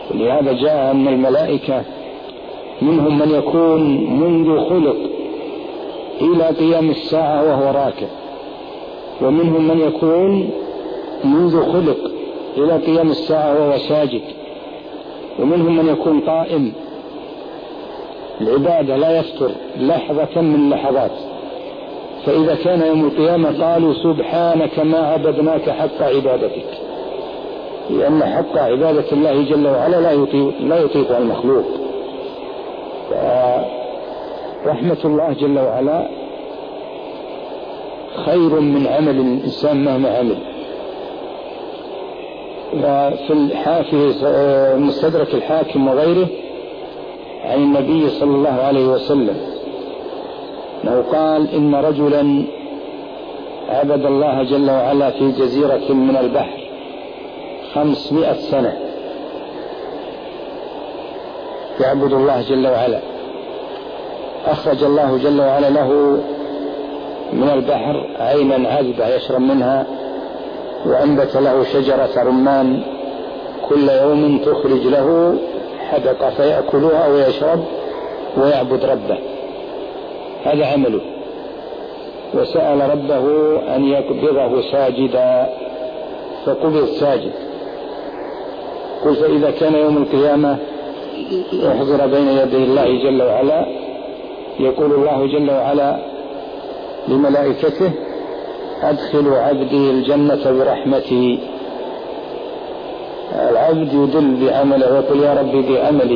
ولهذا جاء أن الملائكة منهم من يكون منذ خلق إلى قيام الساعة وهو راكع، ومنهم من يكون منذ خلق إلى قيام الساعة وهو ساجد، ومنهم من يكون قائم العبادة لا يفتر لحظة من لحظات. فإذا كان يوم القيامة قالوا سبحانك ما عبدناك حق عبادتك، لأن حق عبادة الله جل وعلا لا يطيق المخلوق. رحمة الله جل وعلا خير من عمل الإنسان مهما عمل. وفي مستدرك الحاكم وغيره عن النبي صلى الله عليه وسلم أنه قال إن رجلا عبد الله جل وعلا في جزيرة من البحر 500 سنة يعبد الله جل وعلا. أخرج الله جل وعلا له من البحر عينا عذبة يشرب منها، وأنبت له شجرة رمان كل يوم تخرج له حدقة فيأكلها ويشرب ويعبد ربه. هذا عمله. وسأل ربه أن يقبضه ساجدا فقبض ساجد. قل فإذا كان يوم القيامة يحضر بين يدي الله جل وعلا يقول الله جل وعلا لملائكته أدخلوا عبدي الجنة برحمتي. العبد يدل بعمله ويقول يا ربي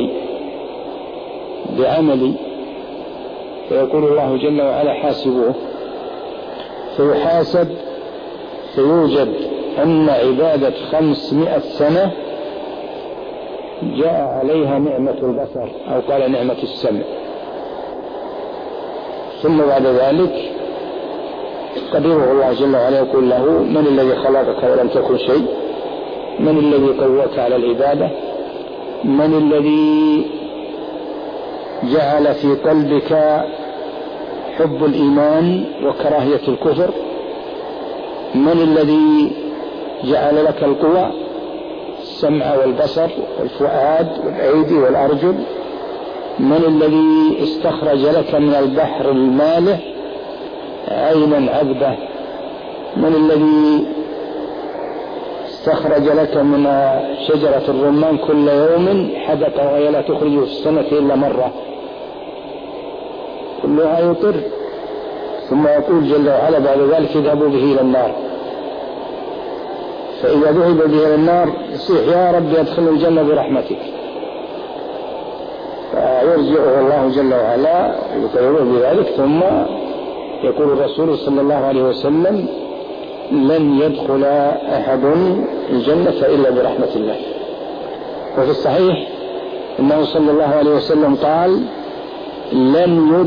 بعملي، فيقول الله جل وعلا حاسبوه، فيحاسب فيوجد أن عبادة 500 سنة جاء عليها نعمة البصر أو قال نعمة السمع. ثم بعد ذلك قدره الله جل وعلا يقول له من الذي خلقك ولم تكن شيء، من الذي قوّاك على العبادة، من الذي جعل في قلبك حب الإيمان وكراهية الكفر، من الذي جعل لك القوى السمع والبصر والفؤاد والأيدي والأرجل، من الذي استخرج لك من البحر المالح عينا عذبة، من الذي استخرج لك من شجرة الرمان كل يوم حدقة وهي لا تخرج في السنة إلا مرة. كلها يطر. ثم يقول جل وعلا بعد ذلك اذهبوا به إلى النار. فإذا ذهب به إلى النار يصيح يا رب يدخل الجنة برحمتك، فيرجعه الله جل وعلا يقرره بذلك. ثم يقول الرسول صلى الله عليه وسلم لن يدخل أحد الجنة إلا برحمة الله. وفي الصحيح أنه صلى الله عليه وسلم قال لن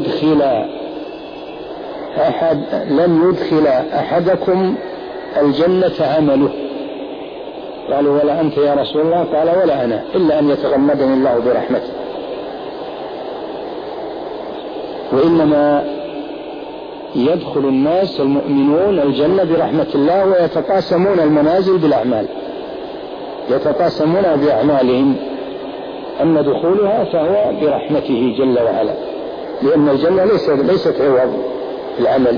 يدخل أحدكم الجنة عمله. قالوا ولا أنت يا رسول الله؟ قال ولا أنا، إلا أن يتغمدني الله برحمته. وإنما يدخل الناس المؤمنون الجنة برحمة الله ويتقاسمون المنازل بالأعمال، يتقاسمون بأعمالهم. أما دخولها فهو برحمته جل وعلا، لأن الجنة ليست عوض العمل،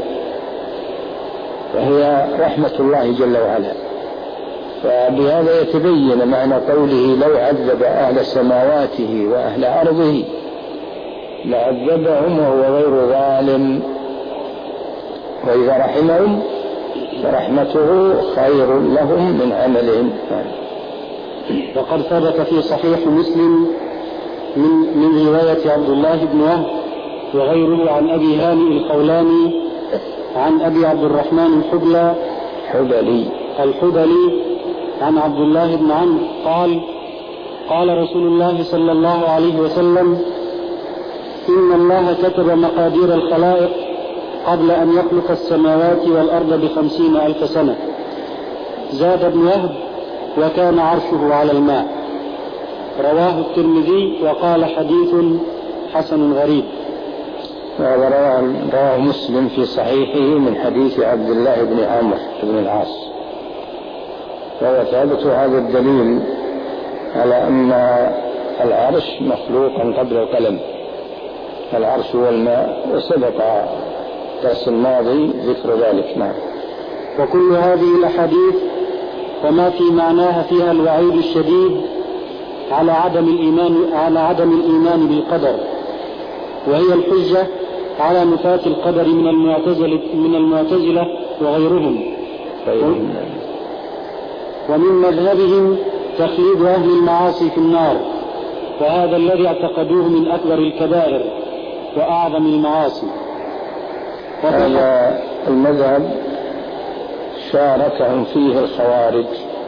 وهي رحمة الله جل وعلا. فبهذا يتبين معنى قوله لو عذب أهل سماواته وأهل أرضه لعذبهم وهو غير ظالم، وإذا رحمهم فرحمته خير لهم من عملهم. وقد ثبت في صحيح مسلم من رواية عبد الله بن وهب وغيره عن أبي هانئ الخولاني عن أبي عبد الرحمن الحبلي عن عبد الله بن عمرو قال قال رسول الله صلى الله عليه وسلم إن الله كتب مقادير الخلائق قبل أن يخلق السماوات والأرض ب50,000 سنة. زاد ابن وهب وكان عرشه على الماء. رواه الترمذي وقال حديث حسن غريب. رواه مسلم في صحيحه من حديث عبد الله بن عمرو بن العاص. وهو ثابت هذا الدليل على أن العرش مخلوقا قبل القلم، العرش والماء، وسبق الدرس الماضي ذكر ذلك. نعم. وكل هذه الأحاديث وما في معناها فيها الوعيد الشديد على عدم الإيمان بالقدر، وهي الحجة على نفاة القدر من المعتزلة وغيرهم. ومن مذهبهم تخليد أهل المعاصي في النار، وهذا الذي اعتقدوه من أكبر الكبائر وأعظم المعاصي. هذا المذهب شاركهم فيه الخوارج،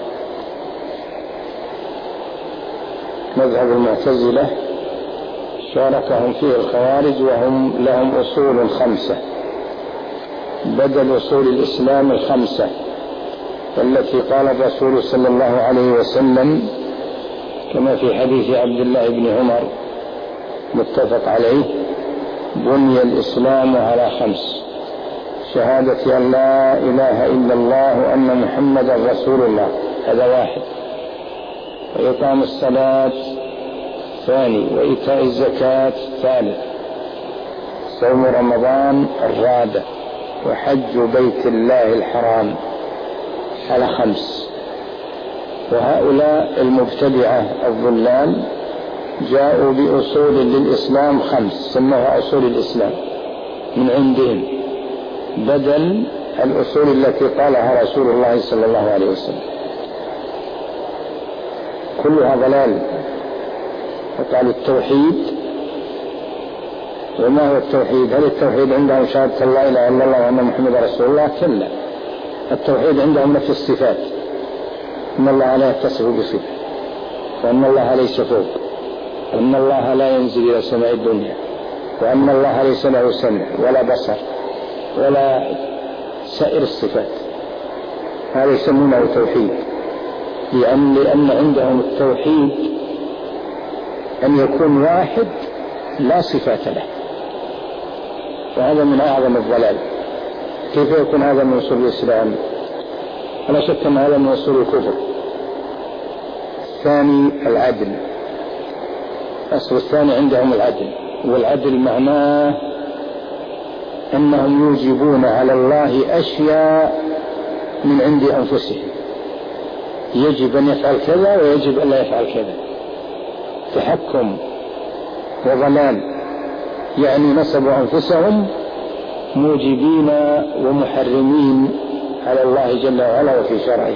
مذهب المعتزلة شاركهم فيه الخوارج، وهم لهم أصول 5 بدل أصول الإسلام 5 التي قال الرسول صلى الله عليه وسلم كما في حديث عبد الله بن عمر متفق عليه: بني الإسلام على 5: شهادة أن لا إله إلا الله وأن محمدا رسول الله، هذا 1، وإقام الصلاة 2، وإيتاء الزكاة 3، صوم رمضان 4، وحج بيت الله الحرام على 5. وهؤلاء المبتدعة الضلال جاءوا بأصول للإسلام 5 سموها أصول الإسلام من عندهم بدل الأصول التي قالها رسول الله صلى الله عليه وسلم، كلها ضلال. وقالوا التوحيد، وما هو التوحيد؟ هل التوحيد عندهم شهادة لا إله إلا الله وأن محمد رسول الله؟ كلا، التوحيد عندهم نفي الصفات، إن الله لا يتصف بصفة، وأن الله ليس فوق، وأن الله لا ينزل إلى سماء الدنيا، وأن الله ليس له سمع ولا بصر ولا سائر الصفات. هذا يسمونه توحيد، لأن عندهم التوحيد أن يكون واحد لا صفات له، وهذا من أعظم الضلال. كيف يكون هذا من أصول الإسلام؟ ولا شك أن هذا من أصول الكفر. الثاني العدل، الأصل الثاني عندهم العدل، والعدل معناه أنهم يوجبون على الله أشياء من عند أنفسهم، يجب أن يفعل كذا ويجب أن لا يفعل كذا، تحكم وضلال، يعني نسبوا أنفسهم موجبين ومحرمين على الله جل وعلا وفي شرعه.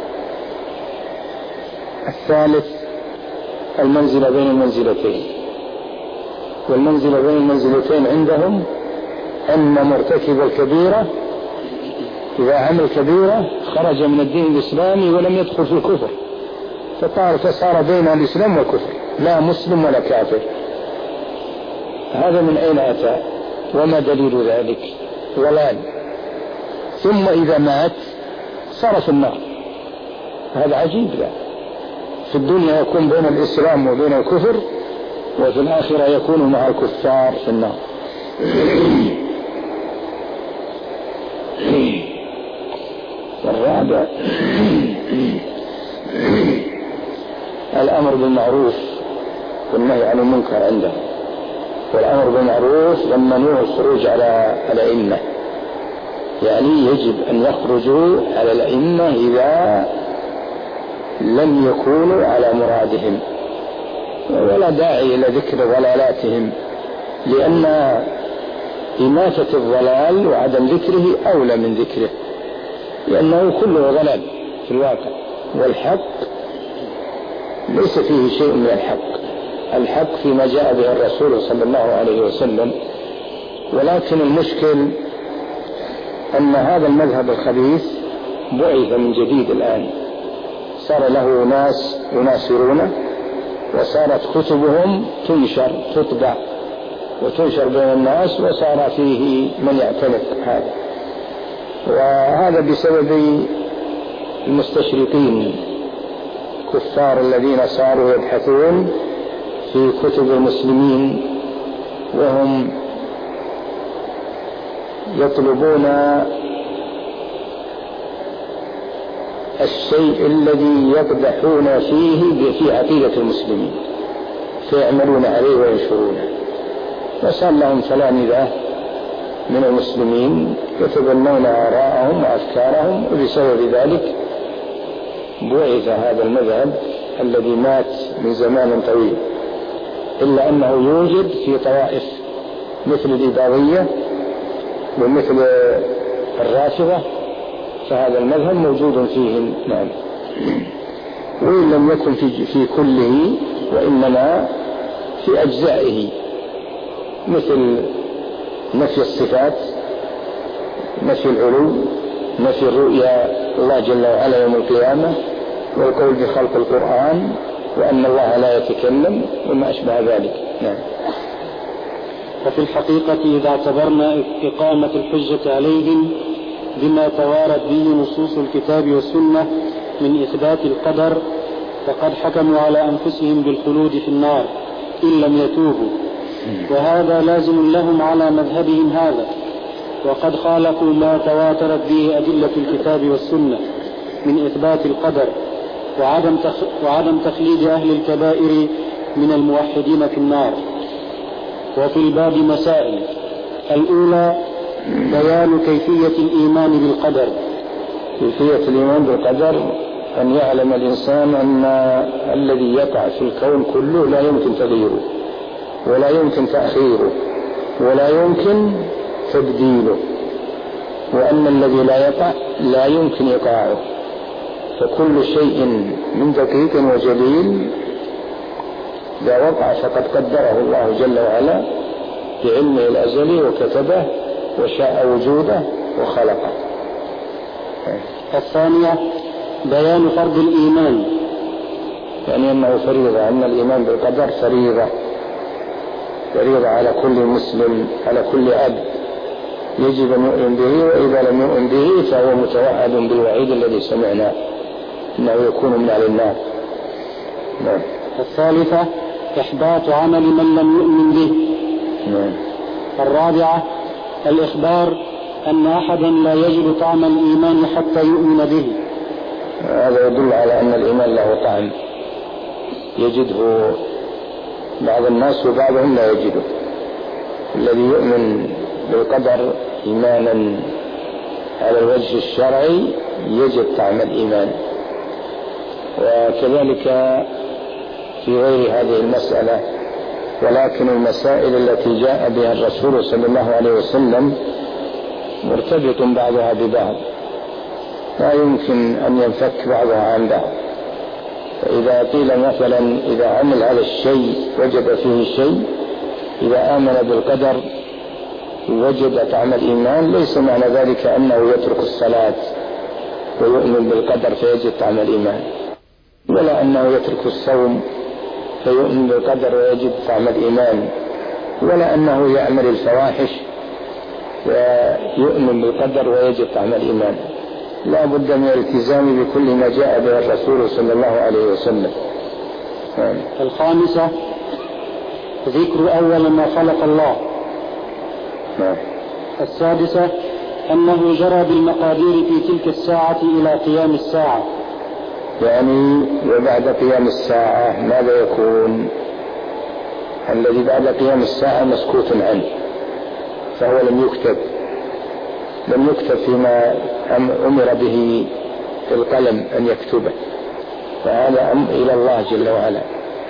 الثالث المنزلة بين المنزلتين، والمنزلة بين المنزلتين عندهم أن مرتكب الكبيرة إذا عمل كبيرة خرج من الدين الإسلامي ولم يدخل في الكفر، فصار بين الإسلام والكفر، لا مسلم ولا كافر. هذا من أين أتى؟ وما دليل ذلك؟ ضلال. ثم إذا مات صار في النار. هذا عجيب. لا، في الدنيا يكون بين الإسلام وبين الكفر، وفي الآخرة يكون مع الكفار في النار. الرابع الأمر بالمعروف والنهي عن المنكر عندهم، والأمر بالمعروف والمنوع الخروج على الأئمة، يعني يجب أن يخرجوا على الأئمة إذا لم يكونوا على مرادهم، ولا داعي إلى ذكر ضلالاتهم، لأن إماتة الضلال وعدم ذكره أولى من ذكره، لأنه كله ضلال في الواقع، والحق ليس فيه شيء من الحق. الحق فيما جاء به الرسول صلى الله عليه وسلم. ولكن المشكل أن هذا المذهب الخبيث بعث من جديد الآن، صار له ناس يناصرونه، وصارت كتبهم تطبع وتنشر بين الناس، وصار فيه من يعتنق هذا، وهذا بسبب المستشرقين كفار الذين صاروا يبحثون في كتب المسلمين، وهم يطلبون الشيء الذي يقدحون فيه في عقيدة المسلمين فيعملون عليه وينشرونه، وصار لهم تلامذة من المسلمين يتبنون آراءهم وأفكارهم، وبسبب ذلك بعث هذا المذهب الذي مات من زمان طويل، إلا أنه يوجد في طوائف مثل الإباضية ومثل الرافضة، فهذا المذهب موجود فيهم. نعم. وإن لم يكن في كله وإنما في أجزائه، مثل نفي الصفات، نفي العلو، نفي الرؤيا الله جل وعلا يوم القيامة، والقول بخلق القرآن، وأن الله لا يتكلم، وما أشبه ذلك. نعم. وفي الحقيقة إذا اعتبرنا إقامة الحجة عليهم بما توارد به نصوص الكتاب والسنة من إثبات القدر، فقد حكموا على أنفسهم بالخلود في النار إن لم يتوبوا، وهذا لازم لهم على مذهبهم هذا، وقد خالفوا ما تواترت به أدلة الكتاب والسنة من إثبات القدر وعدم تخليد أهل الكبائر من الموحدين في النار. وفي الباب مسائل: الأولى بيان كيفية الإيمان بالقدر. كيفية الإيمان بالقدر أن يعلم الإنسان أن الذي يقع في الكون كله لا يمكن تغييره، ولا يمكن تأخيره، ولا يمكن تبديله، وأن الذي لا يقع لا يمكن إيقاعه، فكل شيء من دقيق وجليل إذا وقع فقد قدره الله جل وعلا بعلمه الأزلي وكتبه وشاء وجوده وخلقه. الثانية بيان فرض الإيمان، يعني أنه فريضة، أن الإيمان بالقدر فريضة على كل مسلم، على كل أب، يجب أن يؤمن به، وإذا لم يؤمن به فهو متوعد بالوعيد الذي سمعنا إنه يكون من أهل النار. نعم. الثالثة إحباط عمل من لم يؤمن به. نعم. الرابعة الإخبار أن أحدا لا يجد طعم الإيمان حتى يؤمن به. هذا يدل على أن الإيمان له طعم يجده بعض الناس وبعضهم لا يجده. الذي يؤمن بالقدر إيمانا على الوجه الشرعي يجد طعم الإيمان. وكذلك في غير هذه المسألة، ولكن المسائل التي جاء بها الرسول صلى الله عليه وسلم مرتبط بعضها ببعض، لا يمكن أن ينفك بعضها عن بعض. فإذا قيل مثلا إذا عمل هذا الشيء وجد فيه شيء، إذا آمن بالقدر وجد طعم الإيمان، ليس معنى ذلك أنه يترك الصلاة ويؤمن بالقدر فيجد طعم الإيمان، ولا أنه يترك الصوم فيؤمن بالقدر ويجد طعم الإيمان، ولا أنه يعمل الفواحش ويؤمن بالقدر ويجد طعم الإيمان. لا بد من الالتزام بكل ما جاء به الرسول صلى الله عليه وسلم. الخامسة ذكر أول ما خلق الله. السادسة أنه جرى بالمقادير في تلك الساعة إلى قيام الساعة. يعني وبعد قيام الساعة ماذا يكون؟ الذي بعد قيام الساعة مسكوت عنه، فهو لم يكتب فيما أمر به القلم أن يكتبه، فهذا أمر إلى الله جل وعلا.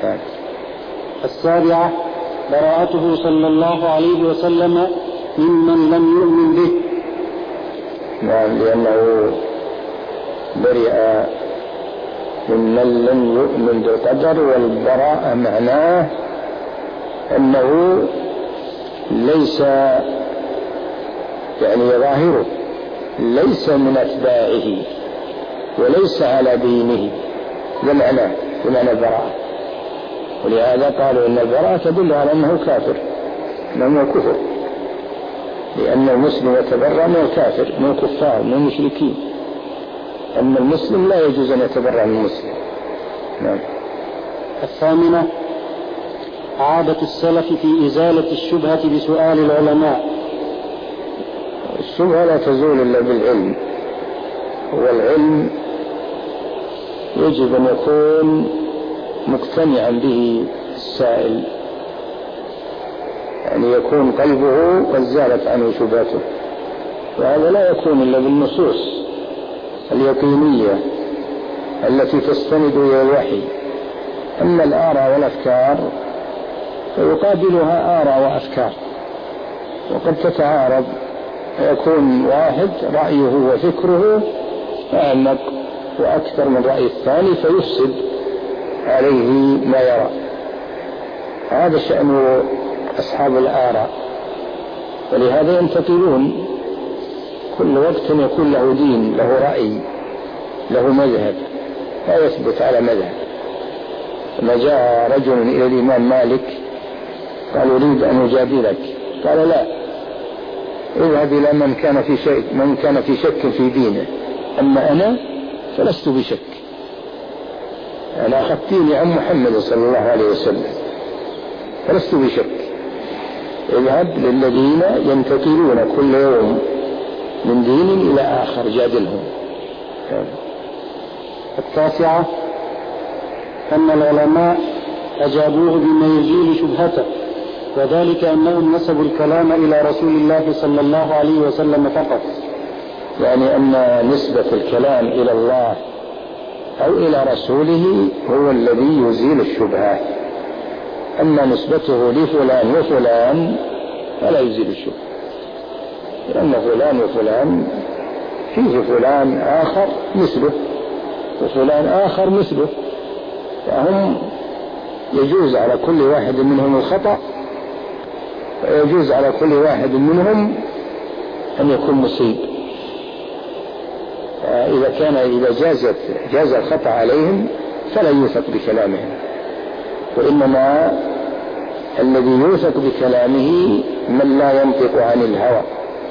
السابعة براءته صلى الله عليه وسلم ممن لم يؤمن به. نعم، لأنه برئ ممن لم يؤمن بالقدر، والبراءة معناه أنه ليس يعني ظاهره ليس من أتباعه وليس على دينه، ده معنى البراءة. ولهذا قالوا إن البراءة تدل على أنه كافر، أنه كفر، لأن المسلم يتبرأ من الكافر، من الكفار، من المشركين. أما المسلم لا يجوز أن يتبرأ من المسلم. نعم. الثامنة عادة السلف في إزالة الشبهة بسؤال العلماء. الشبهة لا تزول إلا بالعلم، والعلم يجب أن يكون مقتنعا به السائل، يعني يكون قلبه قد زالت عنه شبهته، وهذا لا يكون إلا بالنصوص اليقينية التي تستند إلى الوحي. أما الآراء والأفكار فيقابلها آراء وأفكار، وقد تتعارض، يكون واحد رأيه وفكره أعمق وأكثر من رأي الثاني فيفسد عليه ما يرى. هذا شأن أصحاب الآراء، ولهذا ينتقلون كل وقت يكون له دين، له رأي، له مذهب، لا يثبت على مذهب. لما جاء رجل إلى الإمام مالك قال أريد أن أجادلك، قال لا، اذهب إلى من كان في شك في دينه، أما أنا فلست بشك، أنا أخذت ديني عن محمد صلى الله عليه وسلم فلست بشك. اذهب للذين ينتقلون كل يوم من دين إلى آخر جادلهم. 9 أن العلماء أجابوه بما يزيل شبهته، وذلك أنهم نسبوا الكلام إلى رسول الله صلى الله عليه وسلم فقط، يعني أن نسبة الكلام إلى الله أو إلى رسوله هو الذي يزيل الشبهات، أما نسبته لفلان وفلان فلا يزيل الشبهة، لأن فلان وفلان فيه فلان آخر مثله وفلان آخر مثله، فهم يجوز على كل واحد منهم الخطأ، ويجوز على كل واحد منهم أن يكون مصيب. إذا جاز الخطأ عليهم فلا يوثق بكلامهم، وإنما الذي يوثق بكلامه من لا ينطق عن الهوى،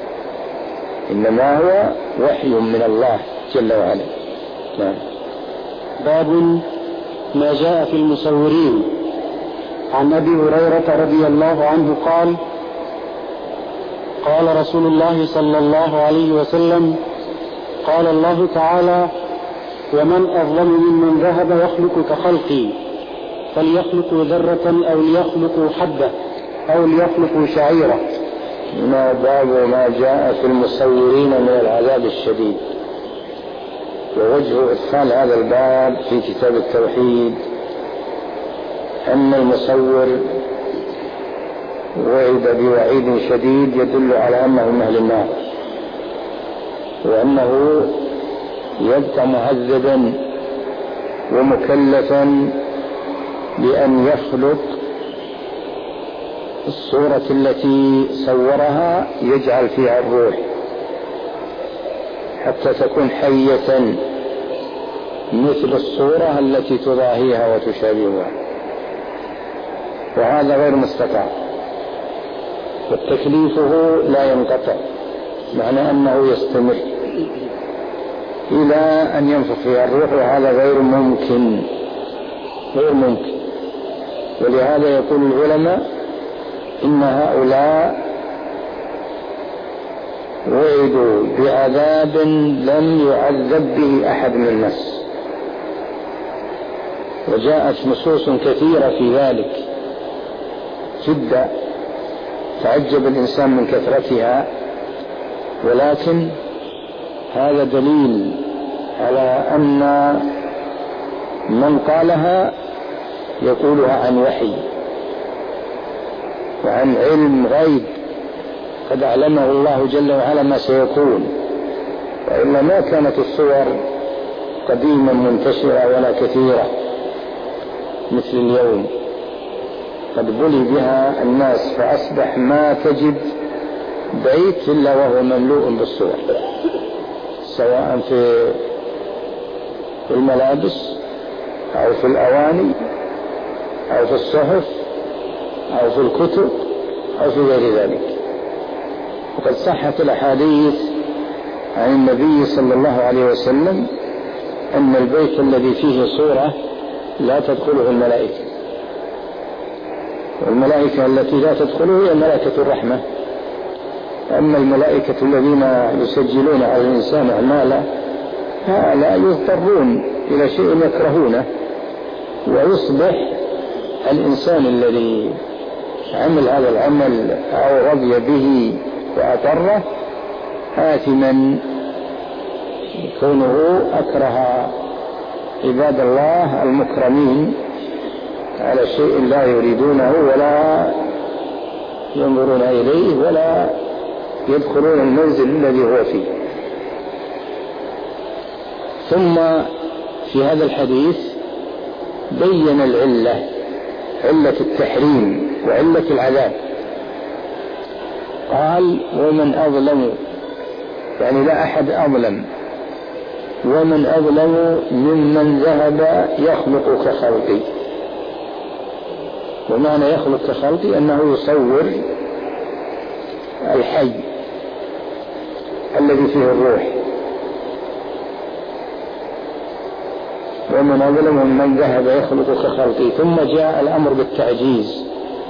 إنما هو وحي من الله جل وعلا. نعم. باب ما جاء في المصورين. عن أبي هريرة رضي الله عنه قال قال رسول الله صلى الله عليه وسلم قال الله تعالى ومن أظلم ممن ذهب يخلق كخلقي فليخلقوا ذرة أو ليخلقوا حبة أو ليخلقوا شعيرة. باب ما جاء في المصورين من العذاب الشديد. ووجه إدخال هذا الباب في كتاب التوحيد أن المصور وعد بوعيد شديد يدل على أنه من أهل النار، وأنه يبقى معذبا ومكلفا بأن يخلق الصورة التي صورها يجعل فيها الروح حتى تكون حية مثل الصورة التي تضاهيها وتشابهها، وهذا غير مستطاع، وتكليفه لا ينقطع، معنى أنه يستمر إلى أن ينفخ فيها الروح، وهذا غير ممكن. ولهذا يقول العلماء إن هؤلاء وعدوا بعذاب لم يعذب به أحد من الناس، وجاءت نصوص كثيرة في ذلك جدا تعجب الإنسان من كثرتها، ولكن هذا دليل على أن من قالها يقولها عن وحي وعن علم غيب قد أعلمه الله جل وعلا ما سيكون، وإلا ما كانت الصور قديما منتشرة ولا كثيرة مثل اليوم، قد بلي بها الناس فأصبح ما تجد بيت إلا وهو مملوء بالصور، سواء في الملابس أو في الأواني أو في الصحف أو في الكتب أو في غير ذلك. وقد صحت الأحاديث عن النبي صلى الله عليه وسلم أن البيت الذي فيه صورة لا تدخله الملائكة، والملائكة التي لا تدخله هي ملائكة الرحمة، أما الملائكة الذين يسجلون على الإنسان أعماله لا يضطرون إلى شيء يكرهونه، ويصبح الإنسان الذي عمل هذا العمل أو رضي به وأقره آثما كونه أكره عباد الله المكرمين على شيء لا يريدونه ولا ينظرون إليه ولا يدخلون المنزل الذي هو فيه. ثم في هذا الحديث بين العلة، علة التحريم وعلة العذاب. قال ومن أظلم، يعني لا أحد أظلم، ومن أظلم ممن ذهب يخلق كخلقي. ومعنى يخلق كخلقي أنه يصور الحي الذي فيه الروح. ومن أظلم ممن ذهب يخلق كخلقي. ثم جاء الأمر بالتعجيز،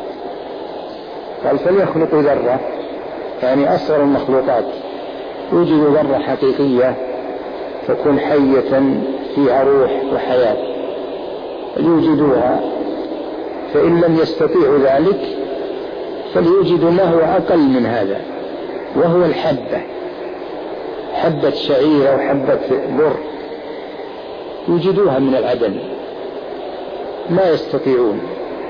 قال فليخلق ذرة، يعني أصغر المخلوقات. يوجد ذرة حقيقية تكون حية فيها روح وحياة، يوجدوها. فإن لم يستطيعوا ذلك فليوجدوا ما هو أقل من هذا، وهو الحبة، حبة شعير أو حبة بر، يوجدوها من العدم، ما يستطيعون.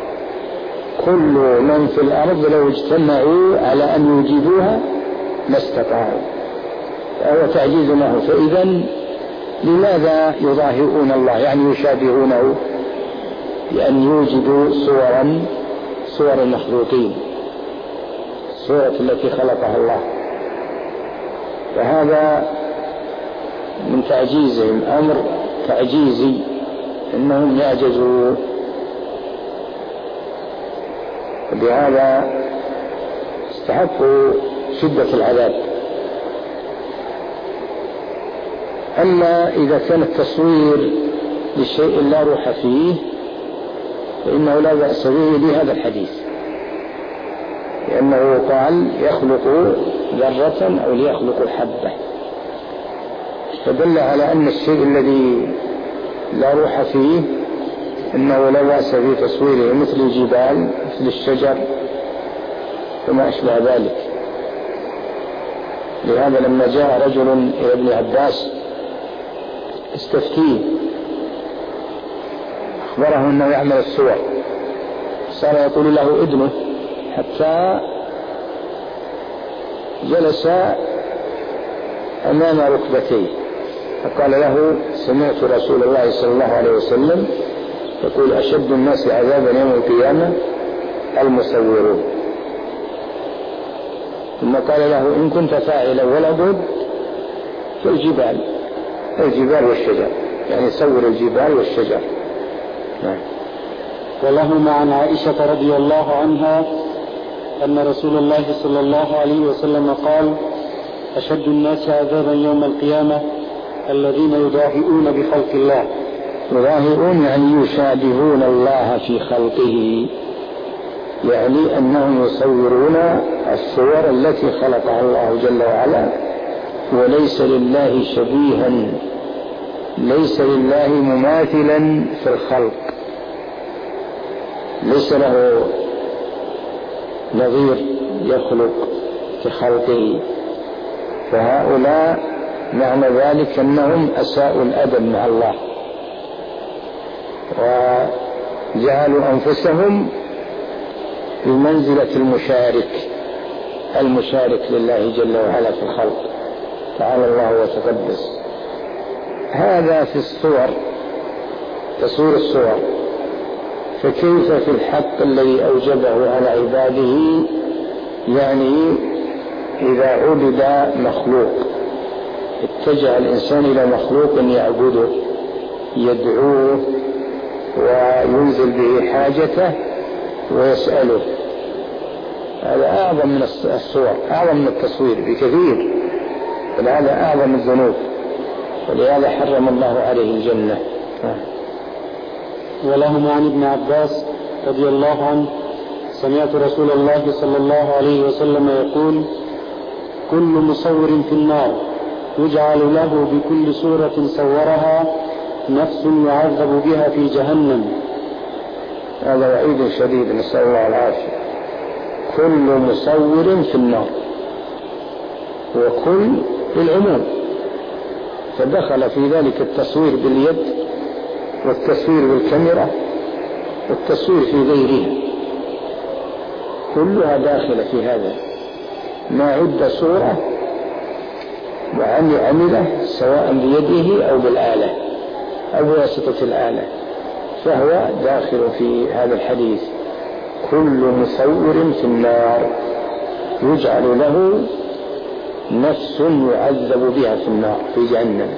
كل من في الأرض لو اجتمعوا على أن يوجدوها ما استطاعوا، فهو تعجيز له. فإذا لماذا يضاهئون الله، يعني يشابهونه، بأن يوجدوا صور المخلوقين، الصورة التي خلقها الله. فهذا من تعجيزهم، أمر تعجيزي، إنهم يعجزوا. بهذا استحقوا شدة العذاب. أما إذا كان التصوير لشيء لا روح فيه فإنه لا بأس به بهذا الحديث، لأنه قال يخلق ذرة أو ليخلق حبة، فدل على أن الشيء الذي لا روح فيه إنه لا بأس في تصويره، مثل الجبال، مثل الشجر وما أشبه ذلك. لهذا لما جاء رجل إلى ابن عباس استفتيه، أخبره أنه يعمل الصور، صار يقول له ابنه حتى جلس أمام ركبتيه، فقال له سمعت رسول الله صلى الله عليه وسلم يقول أشد الناس عذابا يوم القيامة المصورون. ثم قال له إن كنت فاعلا ولا بد فالجبال، الجبال والشجر، يعني صور الجبال والشجر. ولهما عن عائشة رضي الله عنها أن رسول الله صلى الله عليه وسلم قال أشد الناس عذابا يوم القيامة الذين يضاهئون بخلق الله. يضاهئون يعني يشابهون الله في خلقه، يعني أنهم يصورون الصور التي خلقها الله جل وعلا، وليس لله شبيها، ليس لله مماثلا في الخلق، ليس له نظير يخلق كخلقه. فهؤلاء معنى ذلك أنهم أساءوا الأدب مع الله وجعلوا أنفسهم بمنزلة المشارك لله جل وعلا في الخلق، تعالى الله وتقدس. هذا في الصور، تصوير الصور. فكيف في الحق الذي أوجبه على عباده، يعني إذا عبد مخلوق، اتجه الإنسان إلى مخلوق يعبده يدعوه وينزل به حاجته ويسأله، هذا أعظم من الصور، أعظم من التصوير بكثير، ولهذا أعظم الذنوب، ولهذا حرم الله عليه الجنة. ولهما عن ابن عباس رضي الله عنه سمعت رسول الله صلى الله عليه وسلم يقول كل مصور في النار يجعل له بكل صورة صورها نفس يعذب بها في جهنم. هذا وعيد شديد، نسأل الله العافية. كل مصور في النار، وكل بالعموم، فدخل في ذلك التصوير باليد والتصوير بالكاميرا والتصوير في غيرها، كلها داخلة في هذا. ما عد صورة وعمله سواء بيده أو بالآلة أو بواسطة الآلة، فهو داخل في هذا الحديث. كل مصور في النار يجعل له نفس يعذب بها في النار في جهنم،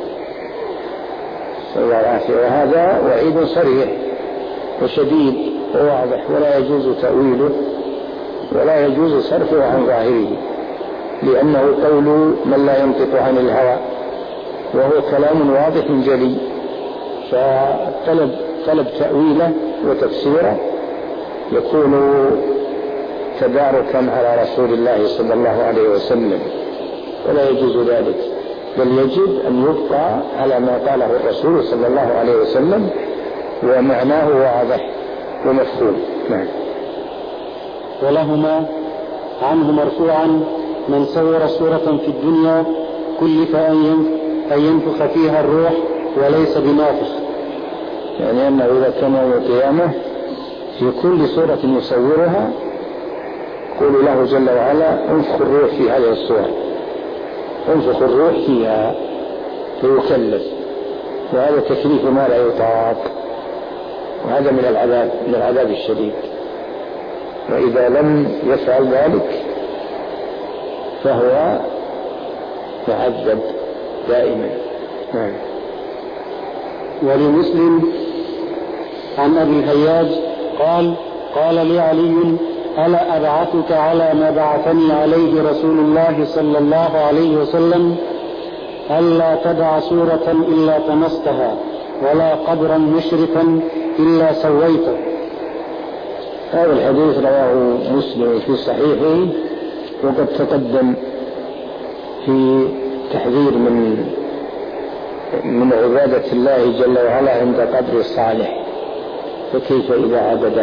وهذا وعيد صريح وشديد وواضح، ولا يجوز تأويله ولا يجوز صرفه عن ظاهره، لأنه قول من لا ينطق عن الهوى، وهو كلام واضح جلي، فطلب تأويله وتفسيره يكون تداركا على رسول الله صلى الله عليه وسلم، ولا يجوز ذلك، بل يجب أن يبقى على ما قاله الرسول صلى الله عليه وسلم، ومعناه واضح ومفهوم. نعم. ولهما عنه مرفوعا: من صور صورة في الدنيا كلف أن ينفخ فيها الروح وليس بنافخ. يعني أنه إذا كان يوم القيامة في كل صورة يصورها يقول له جل وعلا: انفخ الروح في هذه الصورة، انفخ الروح فيها، فيكلف، وهذا تكليف ما لا يطاق، وهذا من العذاب الشديد. وإذا لم يفعل ذلك فهو يعذب دائما. ولمسلم عن أبي الهياج قال: قال لي علي: ألا أبعثك على ما بعثني عليه رسول الله صلى الله عليه وسلم؟ ألا تدع صورة إلا طمستها، ولا قبرا مشرفا إلا سويته. هذا الحديث رواه مسلم في صحيحه، وقد تقدم في تحذير من عبادة الله جل وعلا عند قبر الصالح، فكيف إذا عبده.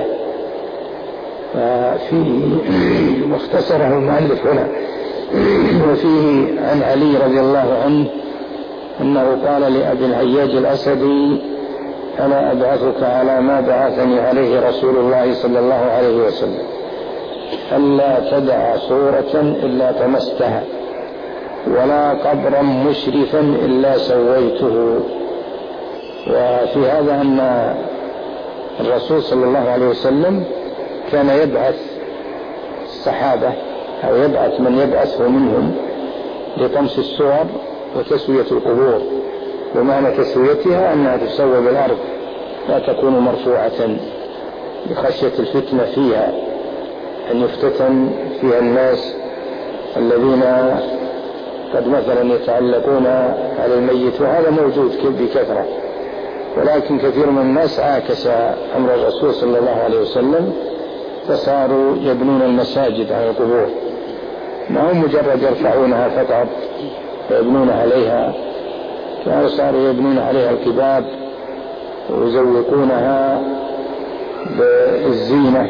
ففيه واختصره المؤلف هنا، وفيه عن علي رضي الله عنه أنه قال لأبي الهياج الأسدي: أنا أبعثك على ما بعثني عليه رسول الله صلى الله عليه وسلم، ألا تدع صورة إلا طمستها، ولا قبرا مشرفا إلا سويته. وفي هذا أن الرسول صلى الله عليه وسلم كان يبعث الصحابة أو يبعث من يبعثه منهم لطمس الصور وتسوية القبور، ومعنى تسويتها أنها تسوى بالأرض، لا تكون مرفوعة بخشية الفتنة فيها، أن يفتتن فيها الناس الذين قد مثلا يتعلقون على الميت، وهذا موجود بكثرة، ولكن كثير من الناس عاكس أمر الرسول صلى الله عليه وسلم، فصاروا يبنون المساجد على القبور، ما هم مجرد يرفعونها فقط ويبنون عليها، فصاروا يبنون عليها الكباب ويزوقونها بالزينة،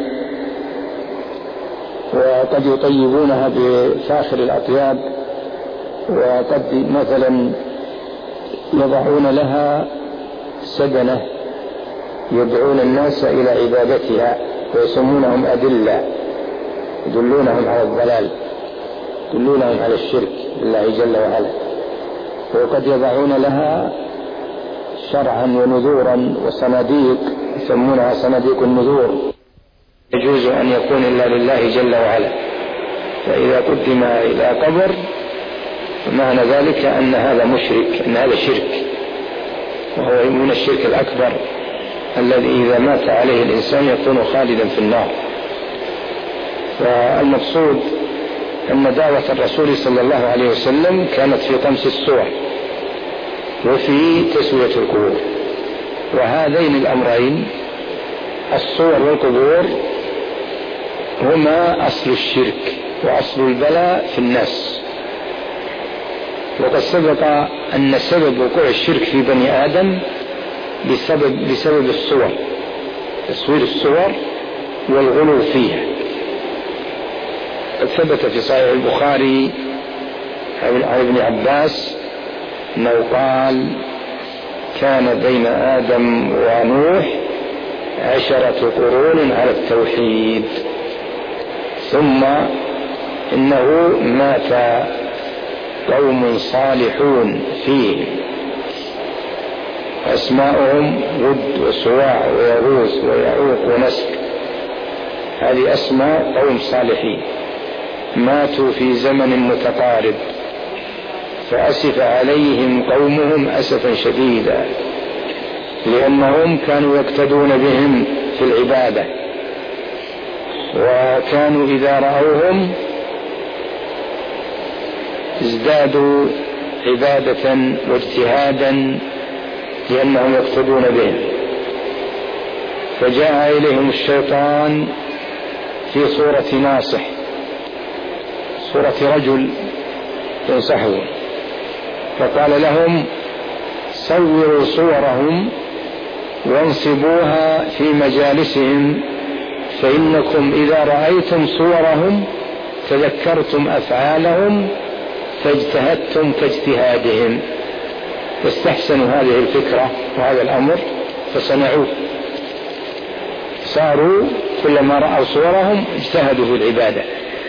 وقد يطيبونها بفاخر الأطياب، وقد مثلا يضعون لها سدنة يدعون الناس إلى عبادتها، ويسمونهم أدلة، يدلونهم على الضلال، يدلونهم على الشرك بالله جل وعلا. وقد يضعون لها شرعا ونذورا وصناديق، يسمونها صناديق النذور، يجوز أن يكون إلا لله جل وعلا. فإذا قدم إلى قبر معنى ذلك أن هذا مشرك، أن هذا شرك، وهو من الشرك الأكبر الذي إذا مات عليه الإنسان يكون خالدا في النار. فالمقصود أن دعوة الرسول صلى الله عليه وسلم كانت في طمس الصور وفي تسوية القبور، وهذين الأمرين الصور والقبور هما أصل الشرك وأصل البلاء في الناس. وقد سبق أن سبب وقوع الشرك في بني آدم بسبب الصور، تصوير الصور والغلو فيها. ثبت في صحيح البخاري عن ابن عباس أنه قال: كان بين آدم ونوح 10 قرون على التوحيد، ثم إنه مات قوم صالحون فيه أسماؤهم ود وسواع ويغوث ويعوق ونسك، هذه أسماء قوم صالحين ماتوا في زمن متقارب، فأسف عليهم قومهم أسفا شديدا، لأنهم كانوا يقتدون بهم في العبادة، وكانوا إذا رأوهم ازدادوا عبادة واجتهادا لأنهم يقتدون بهم. فجاء إليهم الشيطان في صورة ناصح، صورة رجل ينصحهم، فقال لهم: صوروا صورهم وانصبوها في مجالسهم، فإنكم إذا رأيتم صورهم تذكرتم أفعالهم فاجتهدتم كاجتهادهم. فاستحسنوا هذه الفكرة وهذا الأمر فصنعوه، صاروا كلما رأوا صورهم اجتهدوا في العبادة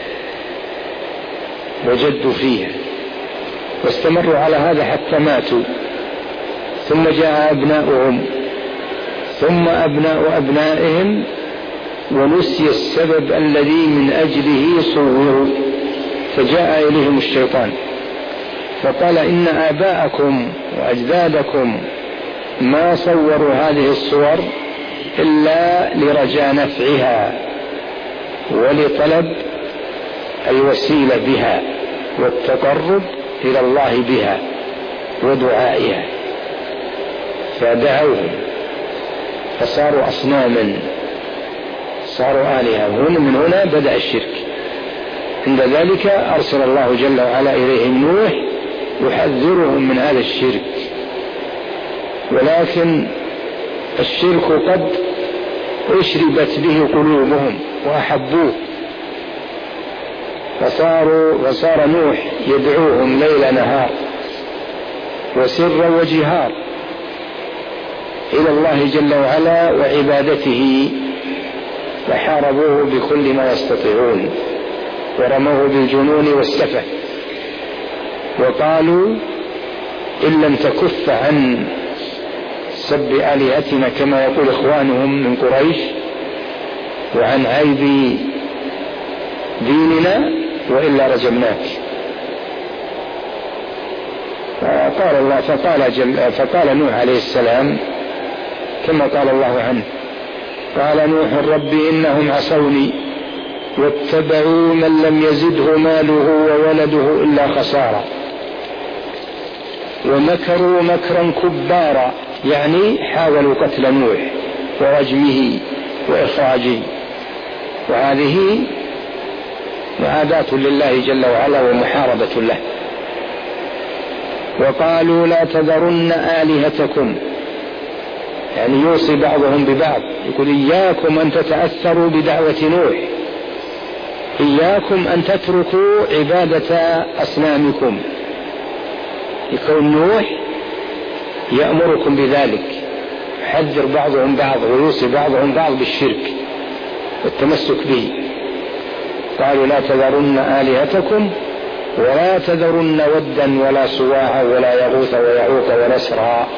وجدوا فيها، واستمروا على هذا حتى ماتوا. ثم جاء أبناؤهم ثم أبناء أبنائهم، ونسي السبب الذي من أجله صوروا، فجاء إليهم الشيطان فقال: إن آباءكم وأجدادكم ما صوروا هذه الصور إلا لرجاء نفعها ولطلب الوسيلة بها والتقرب إلى الله بها ودعائها، فدعوهم فصاروا أصناما، صاروا آلهة. من هنا بدأ الشرك. عند ذلك أرسل الله جل وعلا إليهم نوح يحذرهم من هذا الشرك، ولكن الشرك قد أشربت به قلوبهم وأحبوه، فصار نوح يدعوهم ليل نهار وسر وجهار إلى الله جل وعلا وعبادته، فحاربوه بكل ما يستطيعون ورموه بالجنون والسفه، وقالوا: إن لم تكف عن سب آلهتنا كما يقول إخوانهم من قريش وعن عيب ديننا وإلا رجمناك. فقال نوح عليه السلام كما قال الله عنه: قال نوح: رب إنهم عصوني واتبعوا من لم يزده ماله وولده إلا خسارة، ومكروا مكرا كبارا، يعني حاولوا قتل نوح ورجمه وإخراجه، وهذه معاداة لله جل وعلا ومحاربة له. وقالوا: لا تذرن آلهتكم، يعني يوصي بعضهم ببعض، يقول: إياكم أن تتأثروا بدعوة نوح، إياكم أن تتركوا عبادة أصنامكم، يكون نوح يأمركم بذلك، يحذر بعضهم بعض ويوصي بعضهم بعض بالشرك والتمسك به. قالوا: لا تذرن آلهتكم ولا تذرن ودا ولا سواعا ولا يغوث ويعوق ونسرا،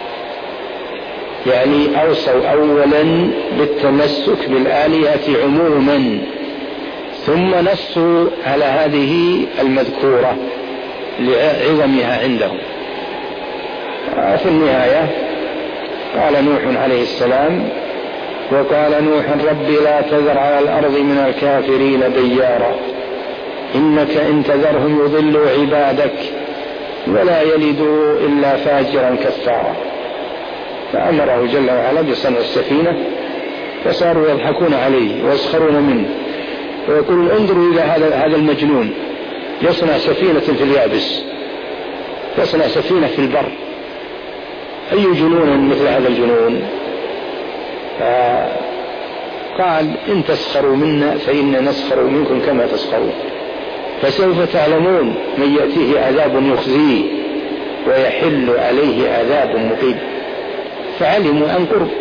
يعني أوصوا أولا بالتمسك بالآلهة عموما، ثم نصوا على هذه المذكورة لعظمها عندهم. في النهاية قال نوح عليه السلام: وقال نوح رب لا تذر على الأرض من الكافرين ديارا إنك إن تذرهم يضلوا عبادك ولا يلدوا إلا فاجرا كفارا. فأمره جل وعلا بصنع السفينة، فصاروا يضحكون عليه ويسخرون منه ويقول: انظروا إلى هذا المجنون يصنع سفينة في اليابس، يصنع سفينة في البر، أي جنون مثل هذا الجنون؟ فقال إن تسخروا منا فإنا نسخر منكم كما تسخرون، فسوف تعلمون من يأتيه عذاب يخزيه ويحل عليه عذاب مقيم. فعلموا عن قرب،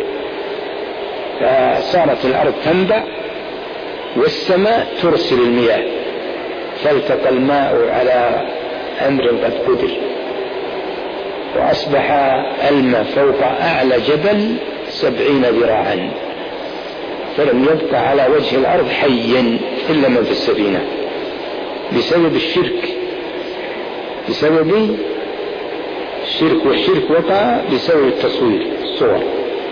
فصارت الأرض تنبع والسماء ترسل المياه، فالتقى الماء على أمر قد قدر، وأصبح الماء فوق أعلى جبل 70 ذراعا، فلم يبقى على وجه الأرض حي إلا من في السفينة بسبب الشرك، بسبب الشرك، والشرك وقع بسبب التصوير الصور.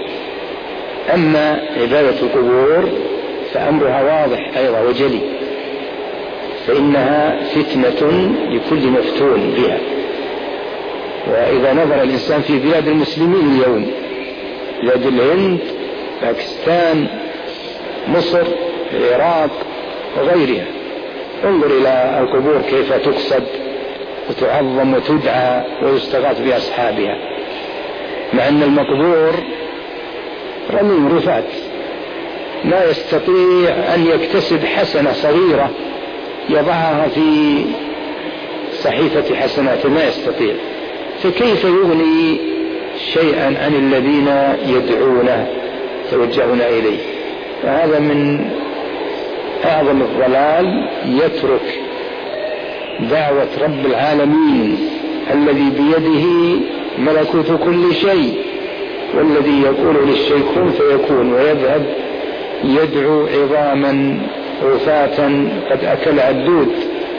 أما عبادة القبور فأمرها واضح أيضا وجلي، فإنها فتنة لكل مفتون بها. وإذا نظر الإنسان في بلاد المسلمين اليوم، بلاد الهند، باكستان، مصر، العراق وغيرها، انظر إلى القبور كيف تقصد وتعظم وتدعى ويستغاث بأصحابها، مع أن المقبور رمي رفات لا يستطيع أن يكتسب حسنة صغيرة يضعها في صحيفة حسنات، ما يستطيع، فكيف يغني شيئا عن الذين يدعونه توجهون إليه؟ فهذا من أعظم الضلال، يترك دعوة رب العالمين الذي بيده ملكوت كل شيء، والذي يقول للشيء كن فيكون، ويذهب يدعو عظاما رفاتا قد أكلها الدود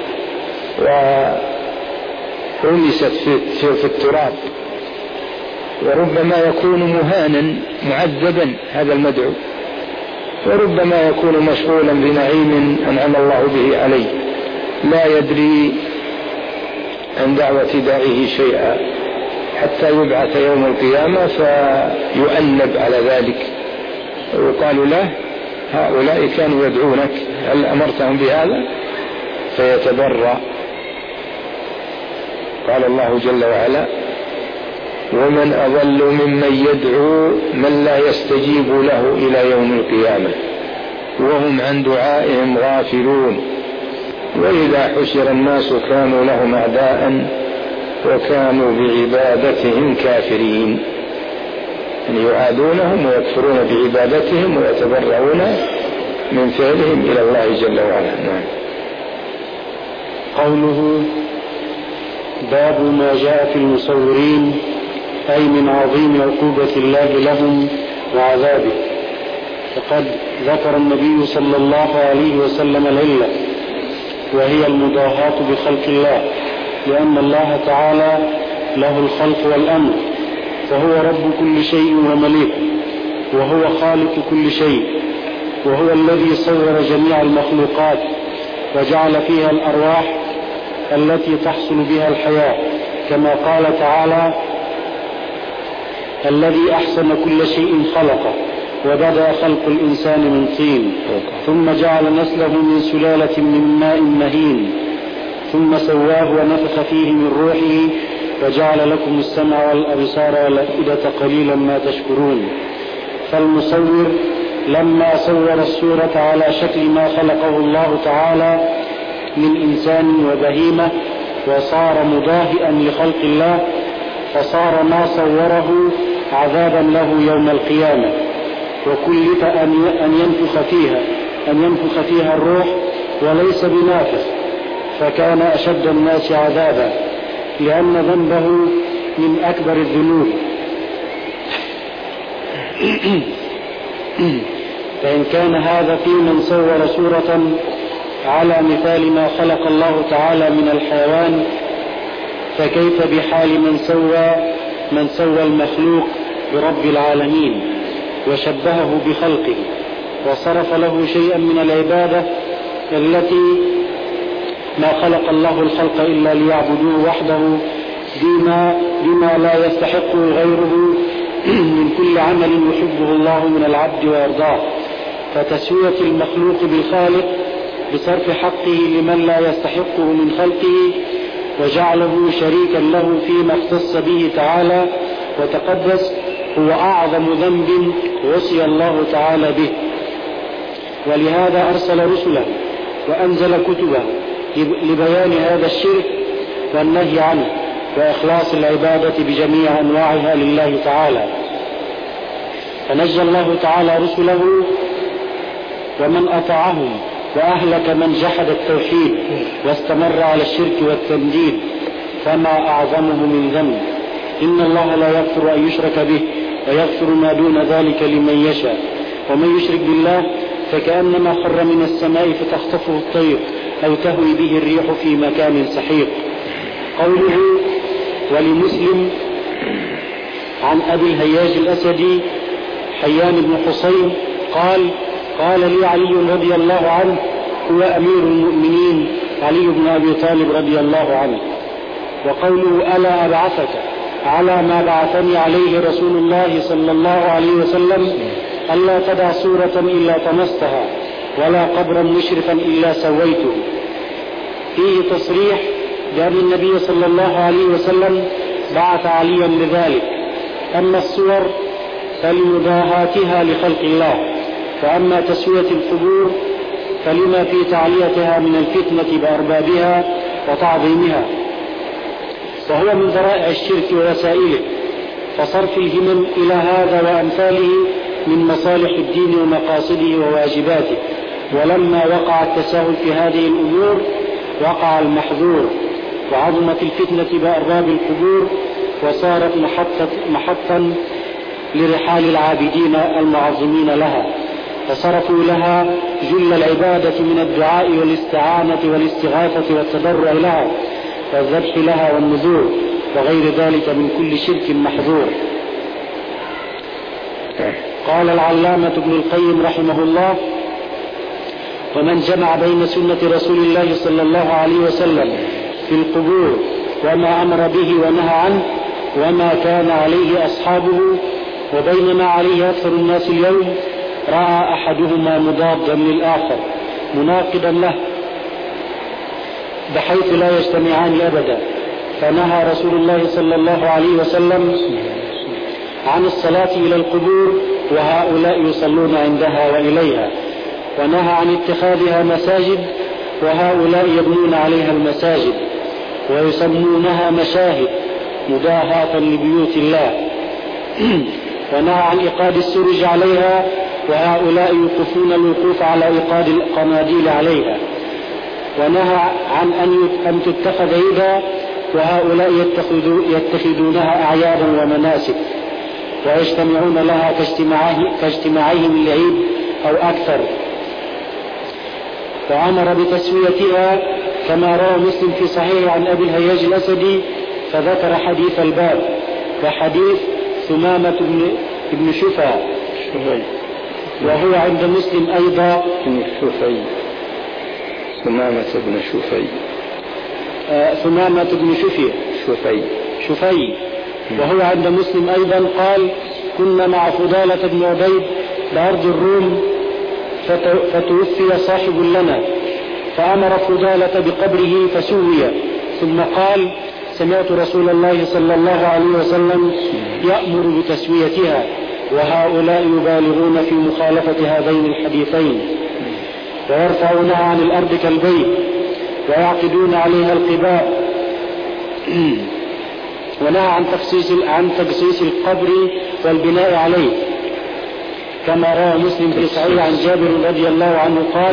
ورمست في التراب، وربما يكون مهانا معذبا هذا المدعو، وربما يكون مشغولا بنعيم أنعم الله به عليه، لا يدري عن دعوة داعيه شيئا، حتى يبعث يوم القيامة فيؤنب على ذلك ويقال له هؤلاء كانوا يدعونك، هل أمرتهم بهذا؟ فيتبرأ. قال الله جل وعلا: ومن أضل ممن يدعو من لا يستجيب له إلى يوم القيامة وهم عن دعائهم غافلون وإذا حشر الناس كانوا لهم أعداء وكانوا بعبادتهم كافرين، يعني يعادونهم ويكفرون بعبادتهم ويتبرعون من فعلهم إلى الله جل وعلا. نعم. قوله: باب ما جاء في المصورين، أي من عظيم عقوبة الله لهم وعذابه. فقد ذكر النبي صلى الله عليه وسلم العلة، وهي المضاهاة بخلق الله، لأن الله تعالى له الخلق والأمر، فهو رب كل شيء ومليكه، وهو خالق كل شيء، وهو الذي صور جميع المخلوقات وجعل فيها الأرواح التي تحصل بها الحياة، كما قال تعالى: الذي أحسن كل شيء خلقه وبدأ خلق الإنسان من طين ثم جعل نسله من سلالة من ماء مهين ثم سواه ونفخ فيه من روحه وجعل لكم السمع والأبصار والأفئدة قليلا ما تشكرون. فالمصور لما صور الصورة على شكل ما خلقه الله تعالى من إنسان وبهيمة وصار مضاهئا لخلق الله، فصار ما صوره عذابا له يوم القيامة، وكلف أن ينفخ فيها الروح وليس بنافخ، فكان أشد الناس عذابا، لأن ذنبه من أكبر الذنوب. فإن كان هذا في من صور صورة على مثال ما خلق الله تعالى من الحيوان، فكيف بحال من سوى المخلوق برب العالمين وشبهه بخلقه وصرف له شيئا من العبادة التي ما خلق الله الخلق إلا ليعبدوه وحده بما لا يستحقه غيره من كل عمل يحبه الله من العبد ويرضاه. فتسوية المخلوق بالخالق بصرف حقه لمن لا يستحقه من خلقه وجعله شريكا له فيما اختص به تعالى وتقدس، هو أعظم ذنب وصي الله تعالى به، ولهذا أرسل رسله وأنزل كتبه لبيان هذا الشرك والنهي عنه وإخلاص العبادة بجميع أنواعها لله تعالى. فنجى الله تعالى رسله ومن أطاعهم، وأهلك من جحد التوحيد واستمر على الشرك والتنديد، فما أعظمه من ذنب. إن الله لا يغفر أن يشرك به ويغفر ما دون ذلك لمن يشاء، ومن يشرك بالله فكأنما خر من السماء فتخطفه الطير أو تهوي به الريح في مكان سحيق. قوله ولمسلم عن أبي الهياج الأسدي حيان بن حسين قال لي علي رضي الله عنه هو أمير المؤمنين علي بن أبي طالب رضي الله عنه. وقوله ألا أبعثك على ما بعثني عليه رسول الله صلى الله عليه وسلم ألا تدع سورة إلا طمستها ولا قبرا مشرفا إلا سويته. فيه تصريح بأن النبي صلى الله عليه وسلم بعث عليا لذلك. أما الصور فلمباهاتها لخلق الله، وأما تسوية القبور فلما في تعليتها من الفتنة بأربابها وتعظيمها، وهو من ذرائع الشرك ووسائله، فصرف الهمم إلى هذا وأمثاله من مصالح الدين ومقاصده وواجباته. ولما وقع التساهل في هذه الأمور وقع المحذور، وعظمت الفتنة بأرباب القبور وصارت محطا لرحال العابدين المعظمين لها، فصرفوا لها جل العبادة من الدعاء والاستعانة والاستغاثة والتضرع لها والذبح لها والنذور وغير ذلك من كل شرك محذور. قال العلامة ابن القيم رحمه الله: ومن جمع بين سنة رسول الله صلى الله عليه وسلم في القبور وما أمر به ونهى عنه وما كان عليه أصحابه وبين ما عليه أكثر الناس اليوم، رأى أحدهما مضادا للآخر مناقضا له بحيث لا يجتمعان أبدا. فنهى رسول الله صلى الله عليه وسلم عن الصلاة إلى القبور وهؤلاء يصلون عندها وإليها، ونهى عن اتخاذها مساجد وهؤلاء يبنون عليها المساجد ويسمونها مشاهد مداهاة لبيوت الله، ونهى عن إيقاد السرج عليها وهؤلاء يوقفون الوقوف على إيقاد القناديل عليها، ونهى عن أن تتخذ عيدا وهؤلاء يتخذونها أعيادا ومناسك ويجتمعون لها كاجتماعهم العيد أو أكثر، وأمر بتسويتها كما روى مسلم في صحيح عن أبي الهياج الأسدي فذكر حديث الباب وحديث ثمامة بن شفي وهو عند مسلم أيضا ثمامة بن شفي وهو عند مسلم أيضا قال: كنا مع فضالة بن عبيد بأرض الروم فتوفي صاحب لنا، فأمر فضالة بقبره فسوي، ثم قال: سمعت رسول الله صلى الله عليه وسلم يأمر بتسويتها، وهؤلاء يبالغون في مخالفة هذين الحديثين ويرفعونها عن الأرض كالبيت ويعقدون عليها القباء. ونهى عن تجسيس القبر والبناء عليه كما روى مسلم في صحيح عن جابر رضي الله عنه قال: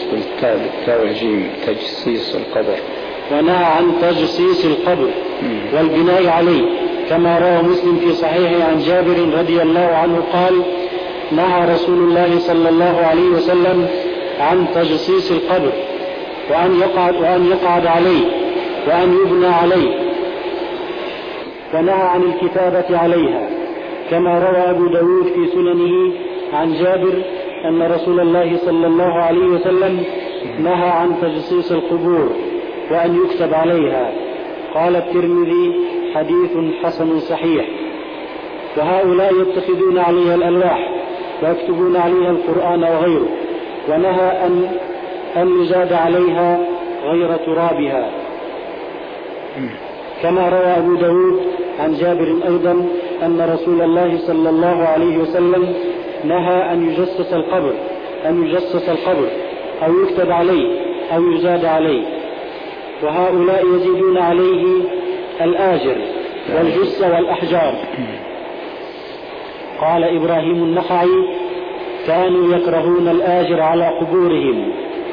تجسيس القبر. ونهى عن تجسيس القبر والبناء عليه كما روى مسلم في صحيح عن جابر رضي الله عنه قال: نهى رسول الله صلى الله عليه وسلم عن تجسيس القبر وأن يقعد عليه وأن يبنى عليه، ونهى عن الكتابة عليها كما روى أبو داود في سننه عن جابر أن رسول الله صلى الله عليه وسلم نهى عن تجسيس القبور وأن يكتب عليها. قال الترمذي: حديث حسن صحيح. وهؤلاء يتخذون عليها الألواح ويكتبون عليها القرآن وغيره، ونهى أن يزاد عليها غير ترابها كما روى أبو داود عن جابر أيضا أن رسول الله صلى الله عليه وسلم نهى أن يجسس القبر أو يكتب عليه أو يزاد عليه، وهؤلاء يزيدون عليه الآجر والجث والأحجار. قال إبراهيم النخعي: كانوا يكرهون الآجر على قبورهم.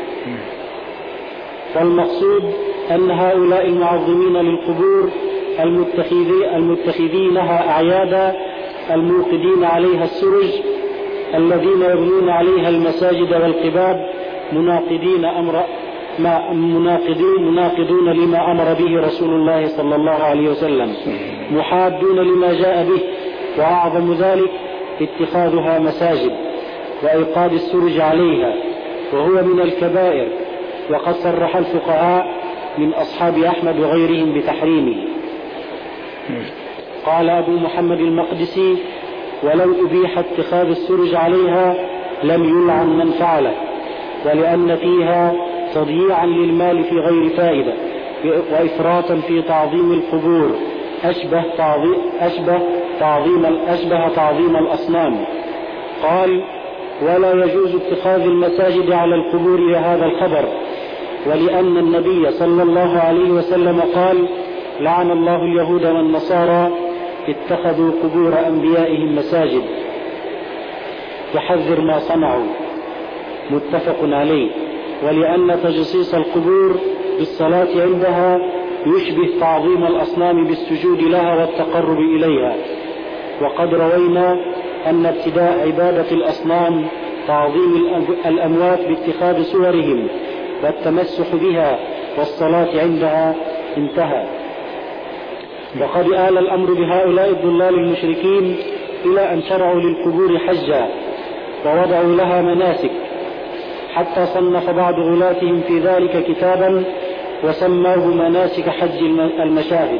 والمقصود أن هؤلاء المعظمين للقبور المتخذينها أعيادا، الموقدين عليها السرج، الذين يبنون عليها المساجد والقباب، مناقضون لما أمر به رسول الله صلى الله عليه وسلم، محادون لما جاء به، وأعظم ذلك اتخاذها مساجد وإيقاد السرج عليها، وهو من الكبائر، وقد صرح الفقهاء من أصحاب أحمد وغيرهم بتحريمه. قال أبو محمد المقدسي: ولو أبيح اتخاذ السرج عليها لم يلعن من فعله، ولأن فيها تضييعا للمال في غير فائدة، وإفراطا في تعظيم القبور، أشبه تعظيم الأصنام. قال: ولا يجوز اتخاذ المساجد على القبور لهذا الخبر، ولأن النبي صلى الله عليه وسلم قال: لعن الله اليهود والنصارى اتخذوا قبور أنبيائهم مساجد، يحذر ما صنعوا، متفق عليه. ولأن تجسيس القبور بالصلاة عندها يشبه تعظيم الأصنام بالسجود لها والتقرب إليها. وقد روينا أن ابتداء عبادة الأصنام تعظيم الأموات باتخاذ صورهم والتمسح بها والصلاة عندها انتهى. وقد آل الأمر بهؤلاء الضلال المشركين إلى أن شرعوا للقبور حجا ووضعوا لها مناسك، حتى صنف بعض غلاتهم في ذلك كتابا وسماه مناسك حج المشاهد،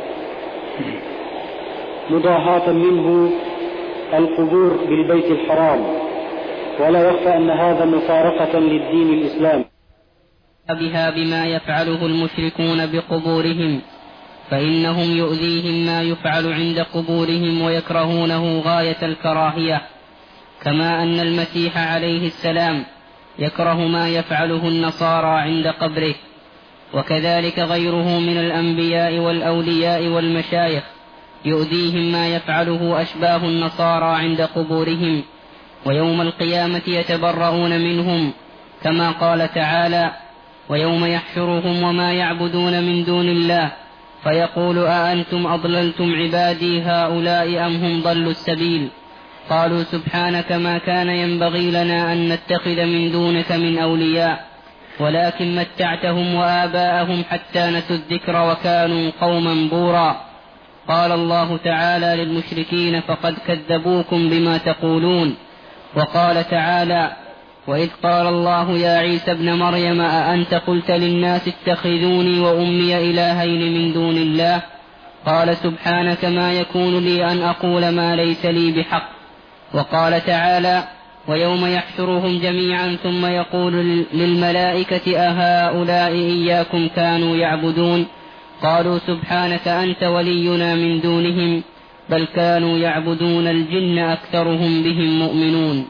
مضاهاة منه القبور بالبيت الحرام. ولا يخفى أن هذا مفارقة للدين الإسلام بها بما يفعله المشركون بقبورهم، فإنهم يؤذيهم ما يفعل عند قبورهم ويكرهونه غاية الكراهية، كما أن المسيح عليه السلام يكره ما يفعله النصارى عند قبره، وكذلك غيره من الأنبياء والأولياء والمشايخ يؤذيهم ما يفعله أشباه النصارى عند قبورهم، ويوم القيامة يتبرؤون منهم، كما قال تعالى: ويوم يحشرهم وما يعبدون من دون الله فيقول أأنتم أضللتم عبادي هؤلاء أم هم ضلوا السبيل؟ قالوا سبحانك ما كان ينبغي لنا أن نتخذ من دونك من أولياء، ولكن متعتهم وآباءهم حتى نسوا الذكر وكانوا قوما بورا. قال الله تعالى للمشركين: فقد كذبوكم بما تقولون. وقال تعالى: وإذ قال الله يا عيسى ابن مريم أأنت قلت للناس اتخذوني وأمي إلهين من دون الله؟ قال سبحانك ما يكون لي أن أقول ما ليس لي بحق. وقال تعالى: ويوم يحشرهم جميعا ثم يقول للملائكة أهؤلاء إياكم كانوا يعبدون؟ قالوا سبحانك أنت ولينا من دونهم بل كانوا يعبدون الجن أكثرهم بهم مؤمنون.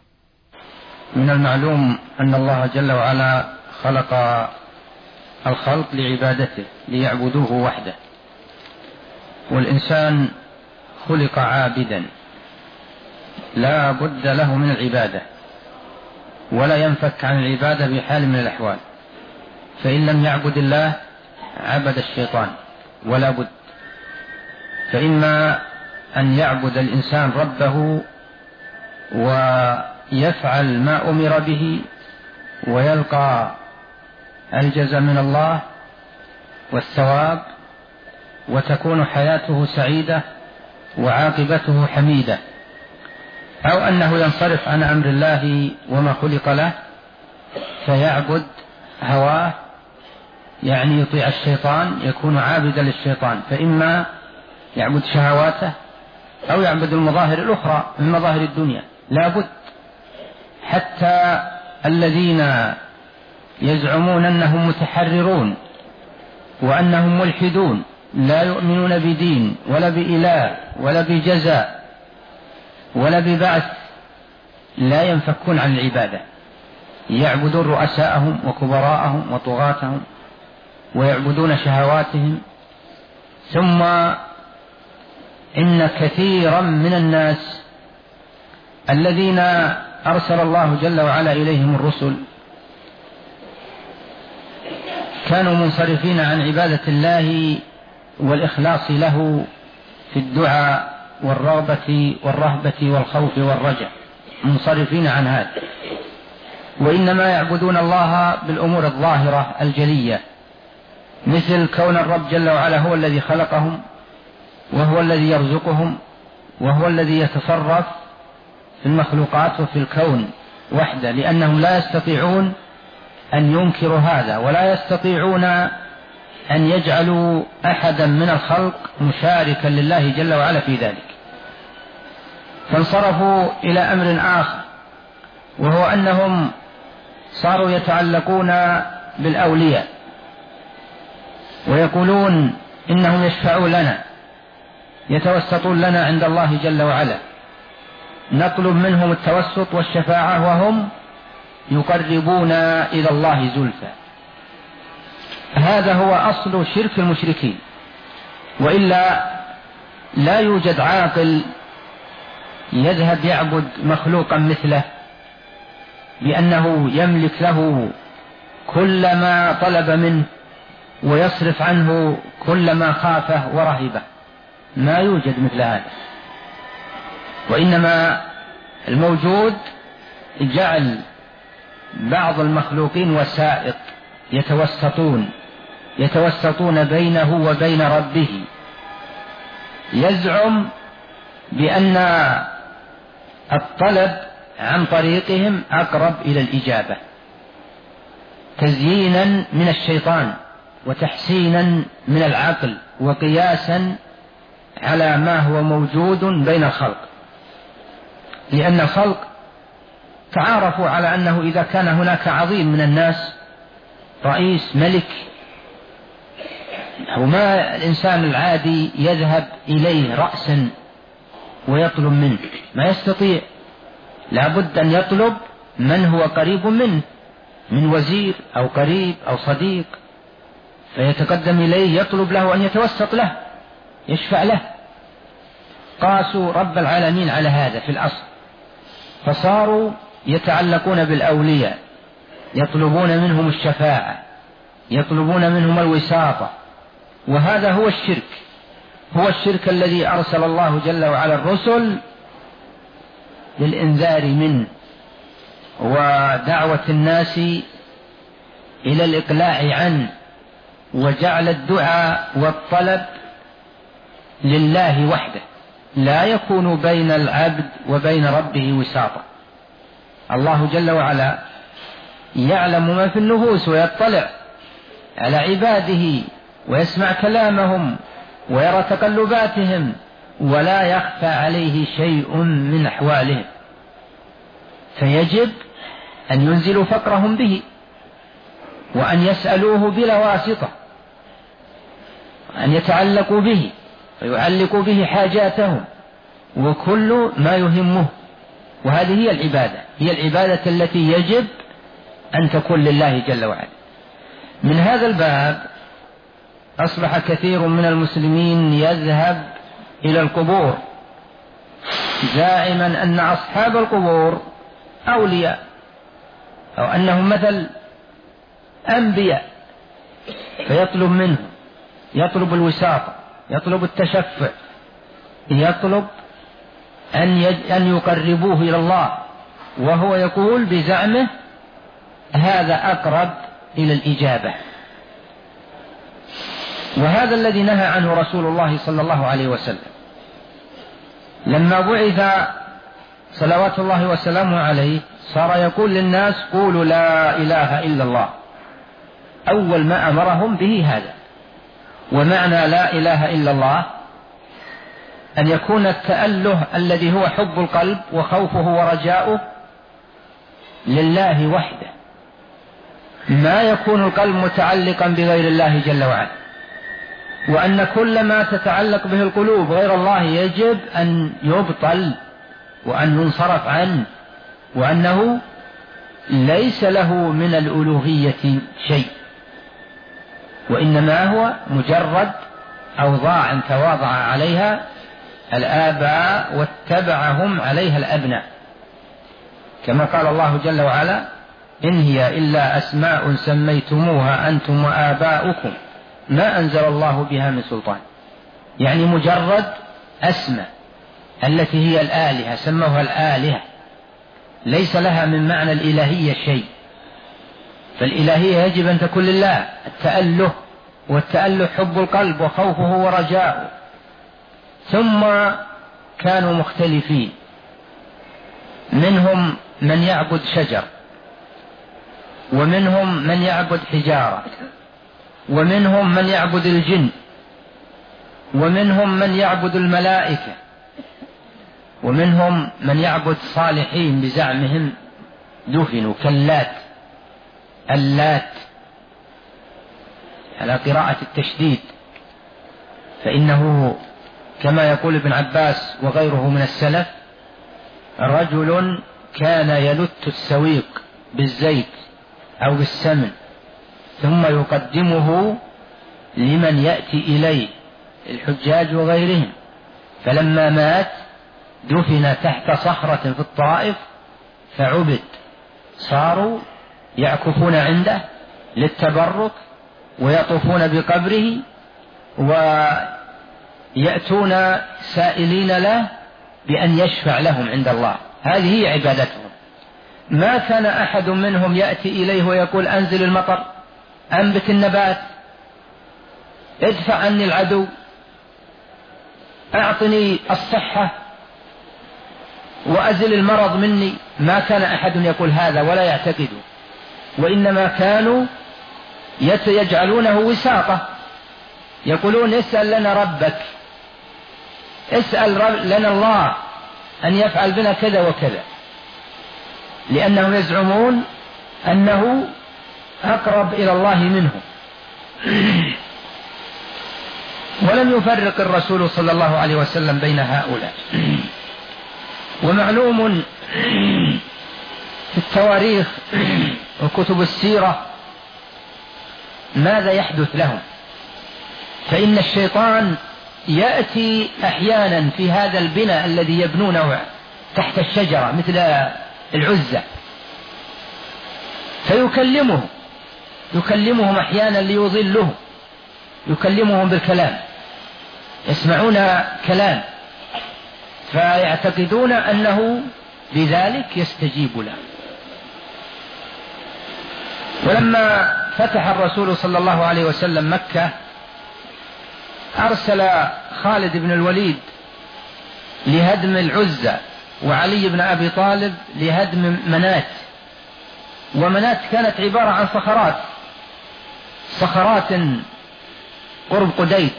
من المعلوم أن الله جل وعلا خلق الخلق لعبادته ليعبدوه وحده، والإنسان خلق عابدا لا بد له من العبادة، ولا ينفك عن العبادة بحال من الأحوال، فإن لم يعبد الله عبد الشيطان ولا بد. فإما أن يعبد الإنسان ربه ويفعل ما أمر به ويلقى الجزاء من الله والثواب، وتكون حياته سعيدة وعاقبته حميدة، أو أنه ينصرف عن أمر الله وما خلق له فيعبد هواه، يعني يطيع الشيطان، يكون عابدا للشيطان، فإما يعبد شهواته أو يعبد المظاهر الأخرى من مظاهر الدنيا. لا بد. حتى الذين يزعمون أنهم متحررون وأنهم ملحدون لا يؤمنون بدين ولا بإله ولا بجزاء ولا ببعث لا ينفكون عن العبادة، يعبدون رؤساءهم وكبراءهم وطغاتهم ويعبدون شهواتهم. ثم إن كثيرا من الناس الذين أرسل الله جل وعلا إليهم الرسل كانوا منصرفين عن عبادة الله والإخلاص له في الدعاء والرغبة والرهبة والخوف والرجاء، منصرفين عن هذا، وإنما يعبدون الله بالأمور الظاهرة الجلية، مثل كون الرب جل وعلا هو الذي خلقهم وهو الذي يرزقهم وهو الذي يتصرف في المخلوقات وفي الكون وحده، لأنهم لا يستطيعون أن ينكروا هذا ولا يستطيعون أن يجعلوا أحدا من الخلق مشاركا لله جل وعلا في ذلك. فانصرفوا إلى أمر آخر، وهو أنهم صاروا يتعلقون بالأولياء ويقولون إنهم يشفعوا لنا، يتوسطون لنا عند الله جل وعلا، نطلب منهم التوسط والشفاعة وهم يقربون إلى الله زلفى. هذا هو أصل شرك المشركين، وإلا لا يوجد عاقل يذهب يعبد مخلوقا مثله بأنه يملك له كل ما طلب منه ويصرف عنه كل ما خافه ورهبه، ما يوجد مثل هذا. وإنما الموجود جعل بعض المخلوقين وسائط يتوسطون بينه وبين ربه، يزعم بأن الطلب عن طريقهم أقرب إلى الإجابة، تزيينا من الشيطان وتحسينا من العقل وقياسا على ما هو موجود بين الخلق، لأن الخلق تعارفوا على أنه إذا كان هناك عظيم من الناس رئيس ملك، وما الإنسان العادي يذهب إليه رأسا ويطلب منه، ما يستطيع، لابد أن يطلب من هو قريب منه، من وزير أو قريب أو صديق، فيتقدم إليه يطلب له أن يتوسط له يشفع له. قاسوا رب العالمين على هذا في الأصل، فصاروا يتعلقون بالأولياء، يطلبون منهم الشفاعة، يطلبون منهم الوساطة، وهذا هو الشرك، هو الشرك الذي أرسل الله جل وعلا الرسل للإنذار منه ودعوة الناس إلى الإقلاع عنه، وجعل الدعاء والطلب لله وحده، لا يكون بين العبد وبين ربه وساطة. الله جل وعلا يعلم ما في النفوس ويطلع على عباده ويسمع كلامهم ويرى تقلباتهم، ولا يخفى عليه شيء من أحوالهم، فيجب أن ينزلوا فقرهم به وأن يسألوه بلا واسطة، أن يتعلقوا به ويعلقوا به حاجاتهم وكل ما يهمه. وهذه هي العبادة، هي العبادة التي يجب أن تكون لله جل وعلا. من هذا الباب أصبح كثير من المسلمين يذهب إلى القبور زاعما أن أصحاب القبور أولياء، أو أنهم مثل أنبياء، فيطلب منهم، يطلب الوساطة، يطلب التشفع، يطلب أن يقربوه إلى الله، وهو يقول بزعمه هذا أقرب إلى الإجابة. وهذا الذي نهى عنه رسول الله صلى الله عليه وسلم لما بعث صلوات الله وسلامه عليه، صار يقول للناس قولوا لا إله إلا الله، أول ما أمرهم به هذا. ومعنى لا إله إلا الله أن يكون التأله الذي هو حب القلب وخوفه ورجاؤه لله وحده، ما يكون القلب متعلقا بغير الله جل وعلا. وأن كل ما تتعلق به القلوب غير الله يجب أن يبطل وأن ينصرف عنه، وأنه ليس له من الألوهية شيء، وإنما هو مجرد أوضاع تواضع عليها الآباء واتبعهم عليها الأبناء، كما قال الله جل وعلا: إن هي إلا أسماء سميتموها أنتم وآباؤكم ما أنزل الله بها من سلطان. يعني مجرد أسماء التي هي الآلهة سموها الآلهة، ليس لها من معنى الإلهية شيء. فالإلهية يجب أن تكون لله، التأله، والتأله حب القلب وخوفه ورجاؤه. ثم كانوا مختلفين، منهم من يعبد شجر، ومنهم من يعبد حجارة، ومنهم من يعبد الجن، ومنهم من يعبد الملائكة، ومنهم من يعبد صالحين بزعمهم دفنوا كاللات، اللات على قراءة التشديد، فإنه كما يقول ابن عباس وغيره من السلف: رجل كان يلت السويق بالزيت أو بالسمن ثم يقدمه لمن يأتي إليه الحجاج وغيرهم، فلما مات دفن تحت صخرة في الطائف فعبد، صاروا يعكفون عنده للتبرك ويطوفون بقبره ويأتون سائلين له بأن يشفع لهم عند الله. هذه هي عبادتهم. ما كان أحد منهم يأتي إليه ويقول: أنزل المطر، أنبت النبات، ادفع عني العدو، أعطني الصحة وأزل المرض مني. ما كان أحد يقول هذا ولا يعتقده، وإنما كانوا يجعلونه وساطة، يقولون: اسأل لنا ربك، اسأل لنا الله أن يفعل بنا كذا وكذا، لأنهم يزعمون أنه أقرب إلى الله منهم. ولم يفرق الرسول صلى الله عليه وسلم بين هؤلاء. ومعلوم في التواريخ وكتب السيرة ماذا يحدث لهم، فإن الشيطان يأتي أحيانا في هذا البناء الذي يبنونه تحت الشجرة مثل العزة، يكلمهم أحيانا ليضلهم، يكلمهم بالكلام، يسمعون كلام فيعتقدون أنه بذلك يستجيب له. ولما فتح الرسول صلى الله عليه وسلم مكة أرسل خالد بن الوليد لهدم العزة، وعلي بن أبي طالب لهدم منات. ومنات كانت عبارة عن صخرات قرب قديد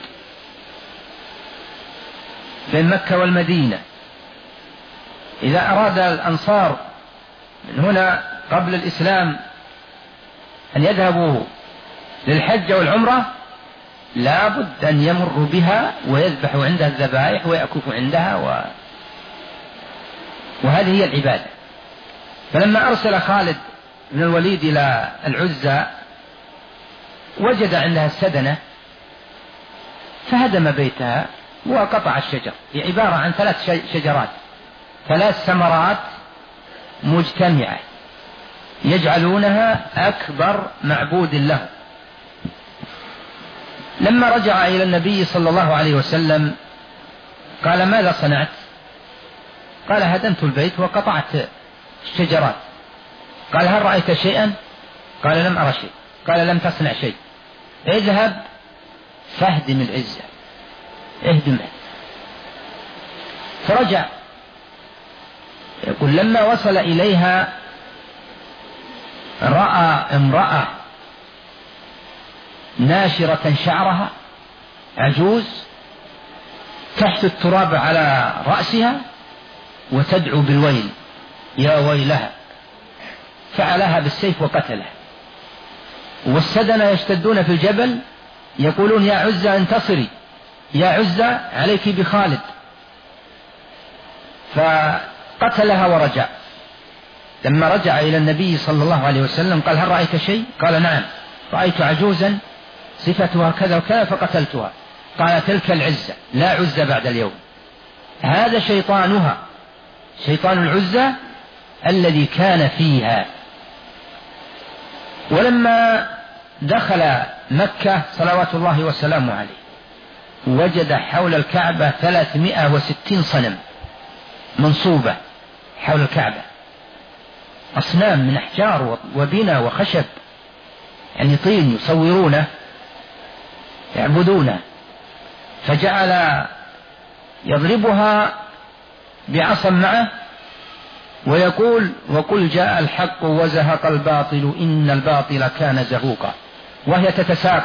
بين مكة والمدينة. إذا أراد الأنصار من هنا قبل الإسلام أن يذهبوا للحج والعمرة لا بد أن يمروا بها ويذبحوا عندها الذبائح ويأكفوا عندها وهذه هي العبادة. فلما أرسل خالد بن الوليد إلى العزة وجد عندها السدنة فهدم بيتها وقطع الشجر. هي عبارة عن 3 شجرات، 3 ثمرات مجتمعة يجعلونها أكبر معبود له. لما رجع إلى النبي صلى الله عليه وسلم قال: ماذا صنعت؟ قال: هدمت البيت وقطعت الشجرات. قال: هل رأيت شيئا؟ قال: لم أرى شيء. قال: لم تصنع شيء، اذهب فاهدم العزة، اهدمها. فرجع يقول: لما وصل إليها رأى امرأة ناشرة شعرها، عجوز تحت التراب على رأسها وتدعو بالويل، يا ويلها. فعلها بالسيف وقتله. والسدنة يشتدون في الجبل يقولون يا عزة انتصري، يا عزة عليك بخالد، فقتلها ورجع. لما رجع إلى النبي صلى الله عليه وسلم قال هل رأيت شيء؟ قال نعم، رأيت عجوزا صفتها كذا وكذا فقتلتها. قال تلك العزة، لا عزة بعد اليوم، هذا شيطانها، شيطان العزة الذي كان فيها. ولما دخل مكة صلوات الله وسلامه عليه وجد حول الكعبة 360 صنم منصوبة حول الكعبة، أصنام من أحجار وبناء وخشب، يعني طين يصورونه يعبدونه. فجعل يضربها بعصا معه ويقول وقل جاء الحق وزهق الباطل إن الباطل كان زهوقا، وهي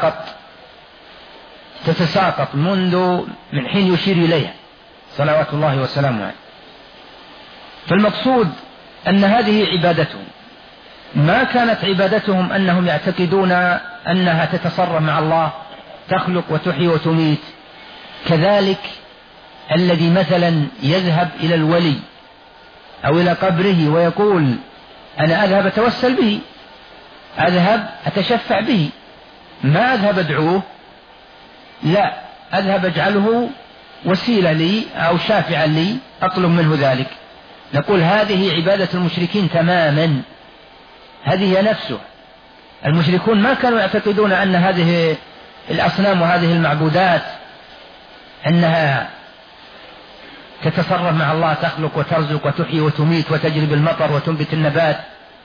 تتساقط من حين يشير إليها صلوات الله وسلامه عليه. فالمقصود أن هذه عبادتهم، ما كانت عبادتهم أنهم يعتقدون أنها تتصرف مع الله تخلق وتحيي وتميت. كذلك الذي مثلا يذهب إلى الولي أو إلى قبره ويقول أنا أذهب أتوسل به، أذهب أتشفع به، ما أذهب أدعوه، لا، أذهب أجعله وسيلة لي أو شافعا لي أطلب منه ذلك. نقول هذه عبادة المشركين تماما، هذه نفسه. المشركون ما كانوا يعتقدون أن هذه الأصنام وهذه المعبودات أنها تتصرف مع الله، تخلق وترزق وتحيي وتميت وتجلب المطر وتنبت النبات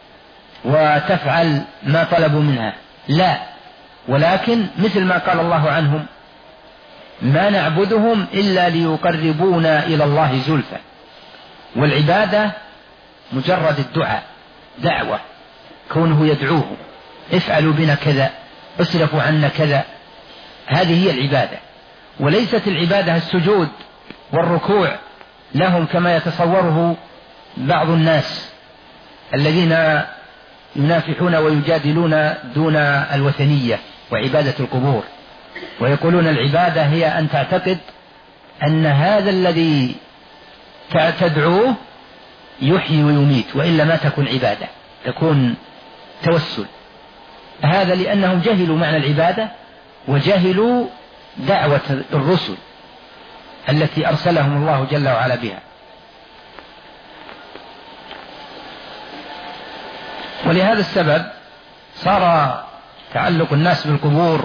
وتفعل ما طلبوا منها، لا، ولكن مثل ما قال الله عنهم ما نعبدهم إلا ليقربونا إلى الله زلفى. والعبادة مجرد الدعاء، دعوة، كونه يدعوه افعلوا بنا كذا، اصرفوا عنا كذا، هذه هي العبادة. وليست العبادة السجود والركوع لهم كما يتصوره بعض الناس الذين ينافحون ويجادلون دون الوثنية وعبادة القبور، ويقولون العبادة هي أن تعتقد أن هذا الذي تدعوه يحيي ويميت، وإلا ما تكون عبادة، تكون توسل. هذا لأنهم جهلوا معنى العبادة وجهلوا دعوة الرسل التي أرسلهم الله جل وعلا بها. ولهذا السبب صار تعلق الناس بالقبور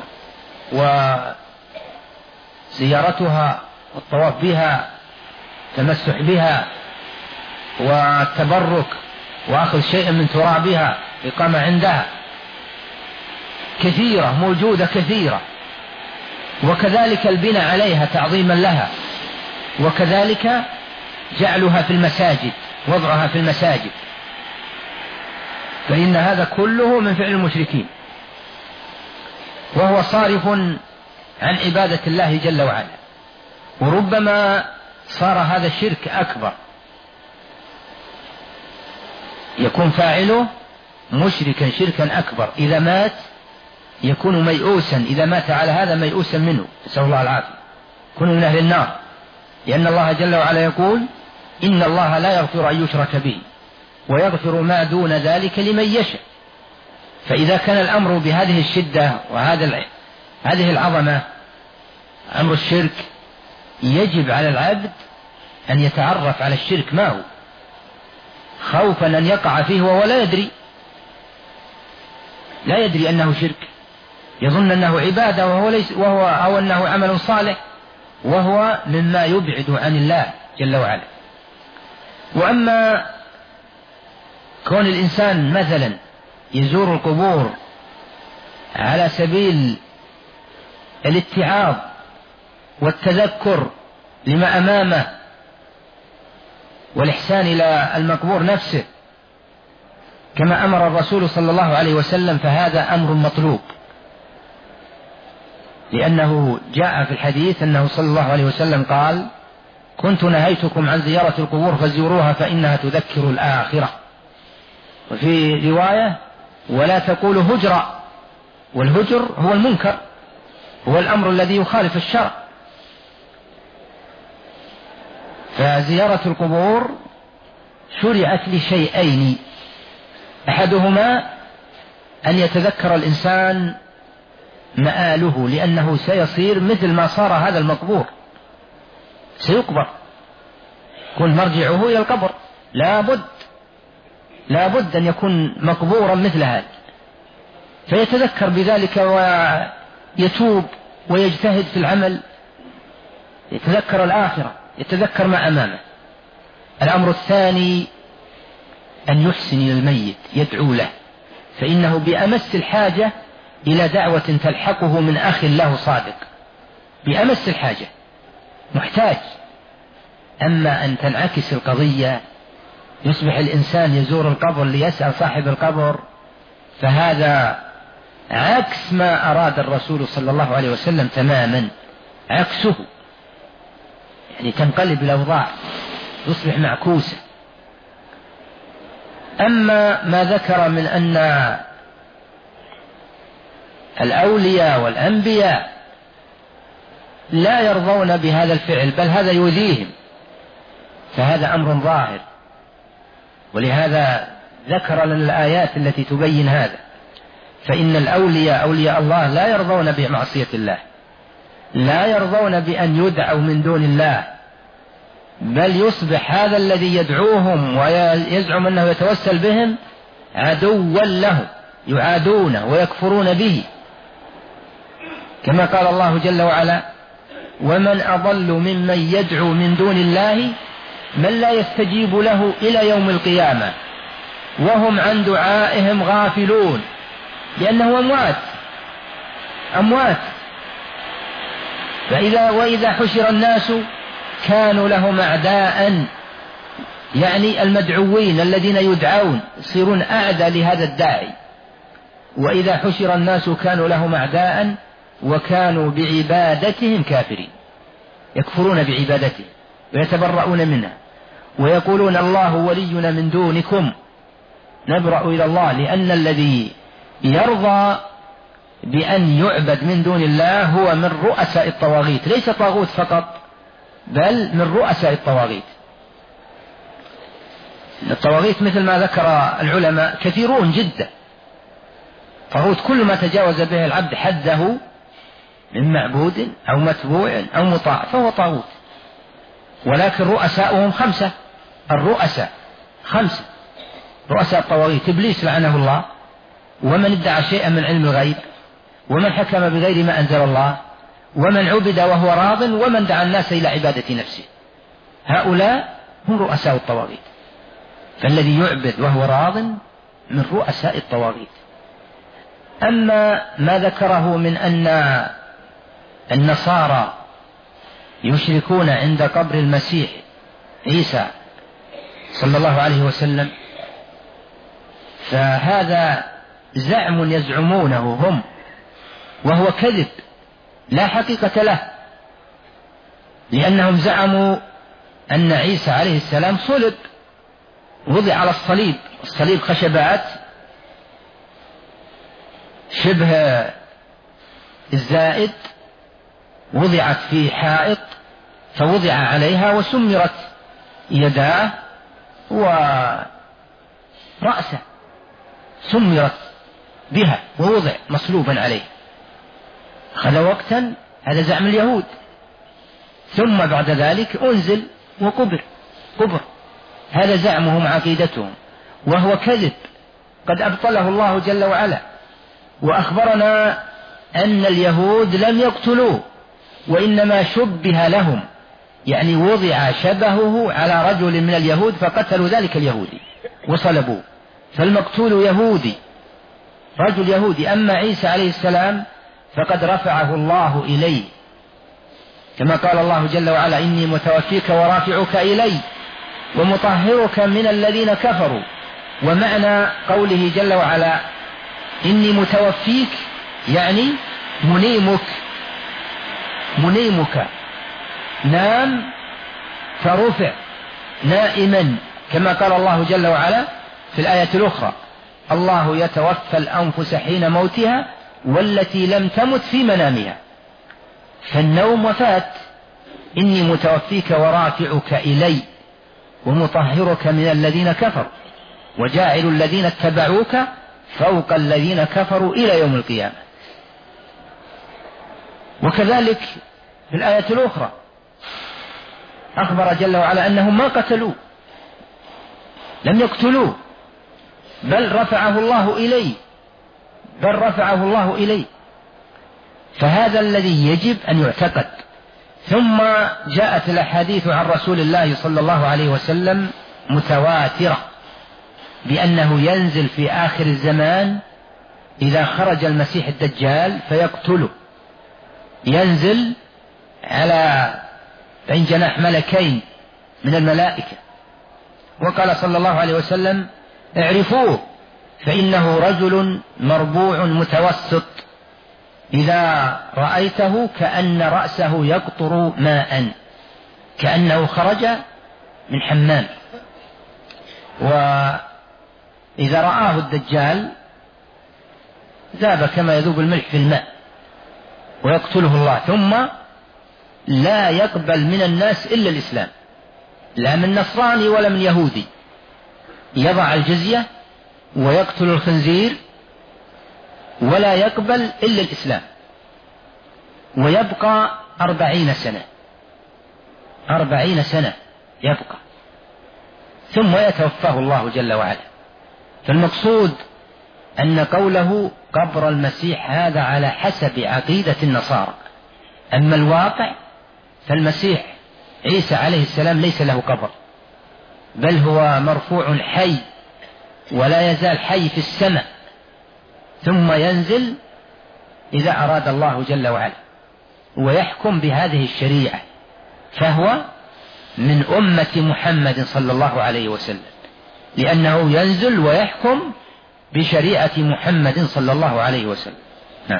وزيارتها والطواف بها، تمسح بها والتبرك وأخذ شيء من ترابها، إقامة عندها، كثيرة موجودة كثيرة. وكذلك البناء عليها تعظيما لها، وكذلك جعلها في المساجد، وضعها في المساجد، فإن هذا كله من فعل المشركين، وهو صارف عن عبادة الله جل وعلا. وربما صار هذا الشرك أكبر، يكون فاعله مشركا شركا أكبر، إذا مات يكون ميؤوسا، إذا مات على هذا ميؤوسا منه، نسأل الله العافية، يكون من أهل النار، لأن الله جل وعلا يقول إن الله لا يغفر أن يشرك به ويغفر ما دون ذلك لمن يشاء. فإذا كان الأمر بهذه الشدة هذه العظمة، أمر الشرك، يجب على العبد أن يتعرف على الشرك ما هو، خوفا أن يقع فيه وهو لا يدري أنه شرك، يظن أنه عبادة أو أنه عمل صالح، وهو مما يبعد عن الله جل وعلا. وأما كون الإنسان مثلا يزور القبور على سبيل الاتعاظ والتذكر لما أمامه والإحسان إلى المقبور نفسه كما أمر الرسول صلى الله عليه وسلم، فهذا أمر مطلوب، لأنه جاء في الحديث أنه صلى الله عليه وسلم قال كنت نهيتكم عن زيارة القبور فزوروها فإنها تذكر الآخرة. وفي رواية ولا تقولوا هجرا، والهجر هو المنكر، هو الأمر الذي يخالف الشرع. فزيارة القبور شرعت لشيئين: أحدهما أن يتذكر الإنسان مآله، لأنه سيصير مثل ما صار هذا المقبور، سيقبر، يكون مرجعه إلى القبر، لا بد أن يكون مقبورا مثل هذا، فيتذكر بذلك ويتوب ويجتهد في العمل، يتذكر الآخرة، يتذكر ما أمامه. الأمر الثاني أن يحسن إلى الميت، يدعو له، فإنه بأمس الحاجة إلى دعوة تلحقه من أخ له صادق، بأمس الحاجة، محتاج. أما أن تنعكس القضية، يصبح الإنسان يزور القبر ليسأل صاحب القبر، فهذا عكس ما أراد الرسول صلى الله عليه وسلم تماما، عكسه، يعني تنقلب الأوضاع، يصبح معكوسة. أما ما ذكر من أن الأولياء والأنبياء لا يرضون بهذا الفعل، بل هذا يؤذيهم، فهذا أمر ظاهر، ولهذا ذكر لنا الآيات التي تبين هذا. فإن الأولياء أولياء الله لا يرضون بمعصية الله، لا يرضون بأن يدعوا من دون الله، بل يصبح هذا الذي يدعوهم ويزعم أنه يتوسل بهم عدوا له، يعادونه ويكفرون به، كما قال الله جل وعلا: ومن أضل ممن يدعو من دون الله من لا يستجيب له إلى يوم القيامة وهم عن دعائهم غافلون، لأنه أموات. وإذا حشر الناس كانوا لهم أعداء، يعني المدعوين الذين يدعون يصيرون أعداء لهذا الداعي. وإذا حشر الناس كانوا لهم أعداء وكانوا بعبادتهم كافرين، يكفرون بعبادته ويتبرؤون منها، ويقولون الله ولينا من دونكم نبرأ إلى الله، لأن الذي يرضى بأن يعبد من دون الله هو من رؤساء الطواغيت، ليس طاغوت فقط، بل من رؤساء الطواغيت. الطواغيت مثل ما ذكر العلماء كثيرون جدا، طاغوت كل ما تجاوز به العبد حده من معبود أو متبوع أو مطاع فهو طاغوت. ولكن رؤساؤهم 5، الرؤساء 5، رؤساء الطواغيت: إبليس لعنه الله، ومن ادعى شيئا من علم الغيب، ومن حكم بغير ما أنزل الله، ومن عبد وهو راض، ومن دعا الناس إلى عبادة نفسه. هؤلاء هم رؤساء الطواغيت. فالذي يعبد وهو راض من رؤساء الطواغيت. أما ما ذكره من أن النصارى يشركون عند قبر المسيح عيسى صلى الله عليه وسلم، فهذا زعم يزعمونه هم، وهو كذب لا حقيقة له، لأنهم زعموا أن عيسى عليه السلام صلب، وضع على الصليب، الصليب خشبات شبه الزائد وضعت في حائط، فوضع عليها وسمرت يداه ورأسه، سمرت بها ووضع مصلوبا عليه. أخذ وقتا، هذا زعم اليهود، ثم بعد ذلك أنزل وقبر، هذا زعمهم عقيدتهم، وهو كذب قد أبطله الله جل وعلا، وأخبرنا أن اليهود لم يقتلوه، وإنما شبه لهم، يعني وضع شبهه على رجل من اليهود فقتلوا ذلك اليهودي وصلبوه، فالمقتول يهودي، رجل يهودي. أما عيسى عليه السلام فقد رفعه الله إليه، كما قال الله جل وعلا: إني متوفيك ورافعك إلي ومطهرك من الذين كفروا. ومعنى قوله جل وعلا إني متوفيك يعني منيمك، نام فرفع نائما، كما قال الله جل وعلا في الآية الأخرى: الله يتوفى الأنفس حين موتها والتي لم تمت في منامها. فالنوم وفاة. إني متوفيك ورافعك إلي ومطهرك من الذين كفروا وجاعل الذين اتبعوك فوق الذين كفروا إلى يوم القيامة. وكذلك في الآية الأخرى أخبر جل وعلا أنهم ما قتلوه، لم يقتلوه، بل رفعه الله إليه. فهذا الذي يجب أن يعتقد. ثم جاءت الأحاديث عن رسول الله صلى الله عليه وسلم متواترة بأنه ينزل في آخر الزمان إذا خرج المسيح الدجال فيقتله، ينزل على بين جناح ملكين من الملائكة. وقال صلى الله عليه وسلم: اعرفوه فإنه رجل مربوع متوسط، إذا رأيته كأن رأسه يقطر ماء، كأنه خرج من حمام. وإذا رآه الدجال ذاب كما يذوب الملح في الماء ويقتله الله. ثم لا يقبل من الناس إلا الإسلام، لا من نصراني ولا من يهودي، يضع الجزية ويقتل الخنزير ولا يقبل إلا الإسلام، ويبقى 40 سنة يبقى، ثم يتوفاه الله جل وعلا. فالمقصود أن قوله قبر المسيح هذا على حسب عقيدة النصارى. أما الواقع فالمسيح عيسى عليه السلام ليس له قبر، بل هو مرفوع حي ولا يزال حي في السماء، ثم ينزل إذا أراد الله جل وعلا ويحكم بهذه الشريعة، فهو من أمة محمد صلى الله عليه وسلم، لأنه ينزل ويحكم بشريعة محمد صلى الله عليه وسلم. نعم.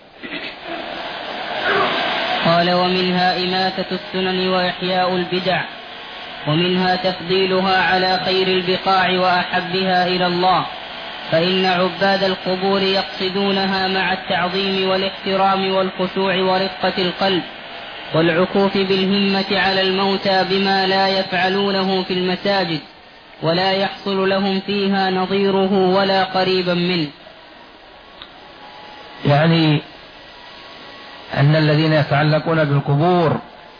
قال: ومنها إماتة السنن وإحياء البدع، ومنها تفضيلها على خير البقاع وأحبها إلى الله، فإن عباد القبور يقصدونها مع التعظيم والاحترام والخشوع ورقة القلب والعكوف بالهمة على الموتى بما لا يفعلونه في المساجد ولا يحصل لهم فيها نظيره ولا قريبا منه. يعني أن الذين يتعلقون بالقبور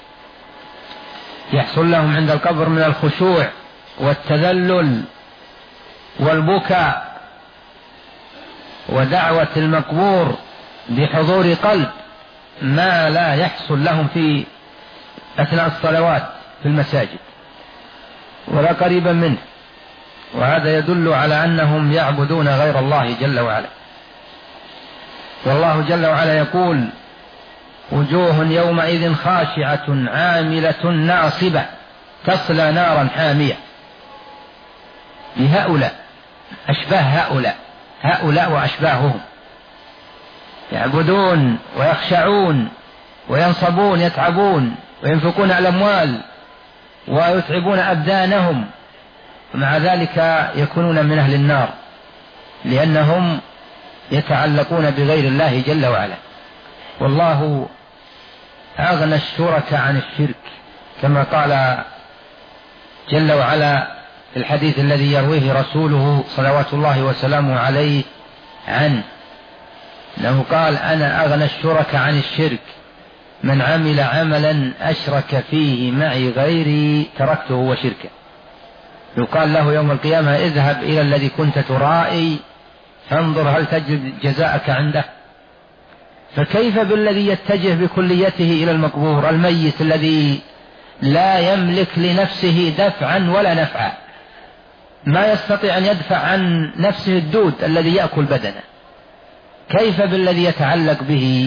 يحصل لهم عند القبر من الخشوع والتذلل والبكاء ودعوة المقبور بحضور قلب ما لا يحصل لهم في أثناء الصلوات في المساجد ولا قريبا منه، وهذا يدل على أنهم يعبدون غير الله جل وعلا. والله جل وعلا يقول: وجوه يومئذ خاشعة عاملة ناصبة تصلى نارا حامية. لهؤلاء أشباه هؤلاء وأشباههم يعبدون ويخشعون وينصبون يتعبون وينفقون على الأموال ويتعبون أبدانهم، ومع ذلك يكونون من أهل النار لأنهم يتعلقون بغير الله جل وعلا. والله أغنى الشرك عن الشرك، كما قال جل وعلا في الحديث الذي يرويه رسوله صلوات الله وسلامه عليه عنه، أنه قال: أنا أغنى الشرك عن الشرك، من عمل عملا أشرك فيه معي غيري تركته وشركه. يقال له يوم القيامة: اذهب إلى الذي كنت ترائي فانظر هل تجد جزاءك عنده. فكيف بالذي يتجه بكليته إلى المقبور الميت الذي لا يملك لنفسه دفعا ولا نفعا، ما يستطيع أن يدفع عن نفسه الدود الذي يأكل بدنه؟ كيف بالذي يتعلق به؟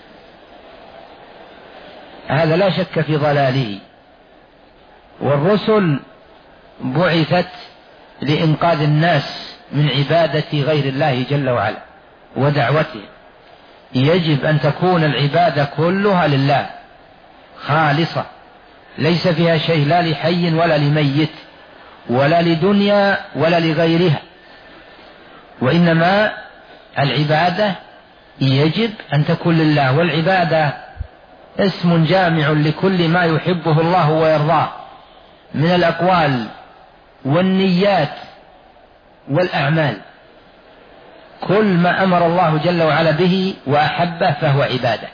هذا لا شك في ضلاله. والرسل بعثت لإنقاذ الناس من عبادة غير الله جل وعلا ودعوته. يجب أن تكون العبادة كلها لله خالصة، ليس فيها شيء لا لحي ولا لميت ولا لدنيا ولا لغيرها، وإنما العبادة يجب أن تكون لله. والعبادة اسم جامع لكل ما يحبه الله ويرضاه من الأقوال والنيات والأعمال. كل ما أمر الله جل وعلا به وأحبه فهو عبادة،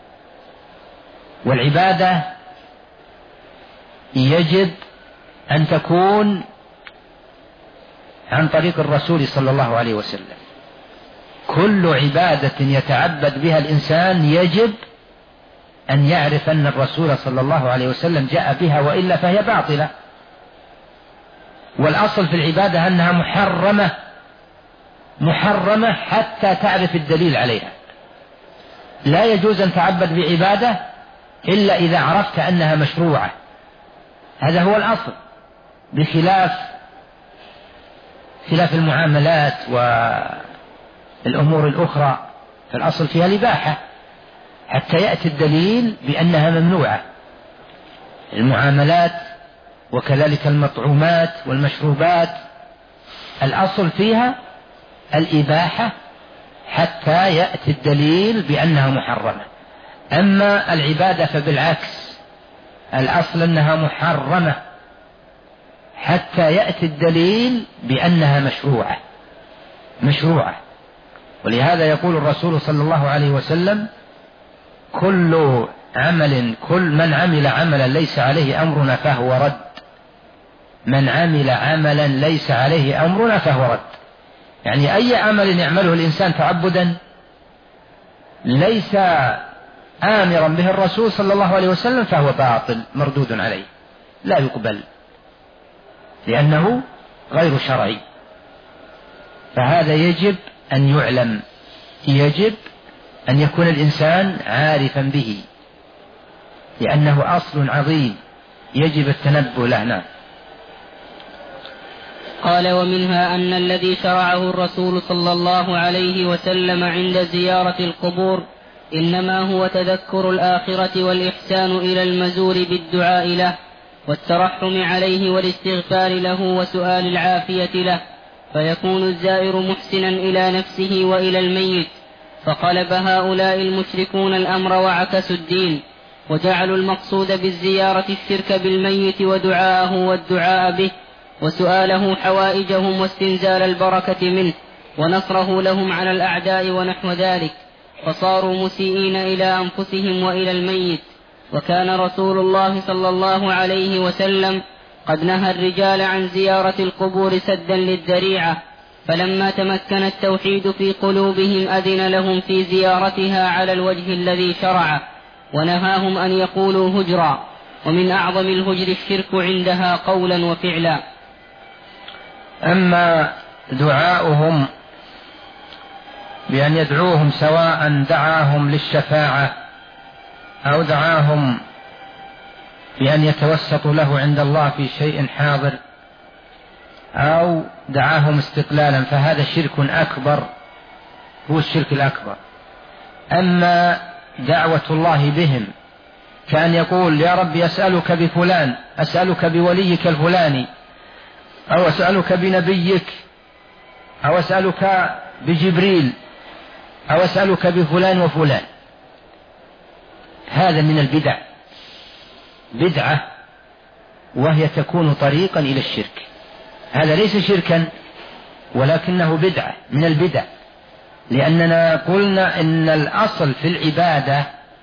والعبادة يجب أن تكون عن طريق الرسول صلى الله عليه وسلم. كل عبادة يتعبد بها الإنسان يجب أن يعرف أن الرسول صلى الله عليه وسلم جاء بها، وإلا فهي باطلة. والأصل في العبادة أنها محرمة حتى تعرف الدليل عليها. لا يجوز أن تعبد بعبادة إلا إذا عرفت أنها مشروعة، هذا هو الأصل، بخلاف المعاملات والأمور الأخرى، فالأصل فيها الإباحة حتى يأتي الدليل بأنها ممنوعة. المعاملات وكذلك المطعومات والمشروبات الأصل فيها الإباحة حتى يأتي الدليل بأنها محرمة. أما العبادة فبالعكس، الأصل أنها محرمة حتى يأتي الدليل بأنها مشروعة. ولهذا يقول الرسول صلى الله عليه وسلم: كل من عمل عملا ليس عليه أمرنا فهو رد. من عمل عملا ليس عليه أمرنا فهو رد، يعني أي عمل يعمله الإنسان تعبدا ليس آمرا به الرسول صلى الله عليه وسلم فهو باطل مردود عليه، لا يقبل لأنه غير شرعي. فهذا يجب أن يعلم، يجب أن يكون الإنسان عارفا به، لأنه أصل عظيم يجب التنبه له. قال: ومنها أن الذي شرعه الرسول صلى الله عليه وسلم عند زيارة القبور إنما هو تذكر الآخرة والإحسان إلى المزور بالدعاء له والترحم عليه والاستغفار له وسؤال العافية له، فيكون الزائر محسنا إلى نفسه وإلى الميت. فقلب هؤلاء المشركون الأمر وعكسوا الدين، وجعلوا المقصود بالزيارة الشرك بالميت ودعاءه والدعاء به وسؤاله حوائجهم واستنزال البركة منه ونصره لهم على الأعداء ونحو ذلك، فصاروا مسيئين إلى أنفسهم وإلى الميت. وكان رسول الله صلى الله عليه وسلم قد نهى الرجال عن زيارة القبور سدا للذريعة، فلما تمكن التوحيد في قلوبهم أذن لهم في زيارتها على الوجه الذي شرعه، ونهاهم أن يقولوا هجرا، ومن أعظم الهجر الشرك عندها قولا وفعلا. أما دعاؤهم بأن يدعوهم سواء دعاهم للشفاعة أو دعاهم بأن يتوسطوا له عند الله في شيء حاضر أو دعاهم استقلالا، فهذا شرك أكبر، هو الشرك الأكبر. أما دعوة الله بهم كأن يقول: يا رب أسألك بفلان، أسألك بوليك الفلاني، أو أسألك بنبيك، أو أسألك بجبريل، أو أسألك بفلان وفلان، هذا من البدع، بدعة، وهي تكون طريقا إلى الشرك. هذا ليس شركا ولكنه بدعة من البدع، لأننا قلنا إن الأصل في العبادة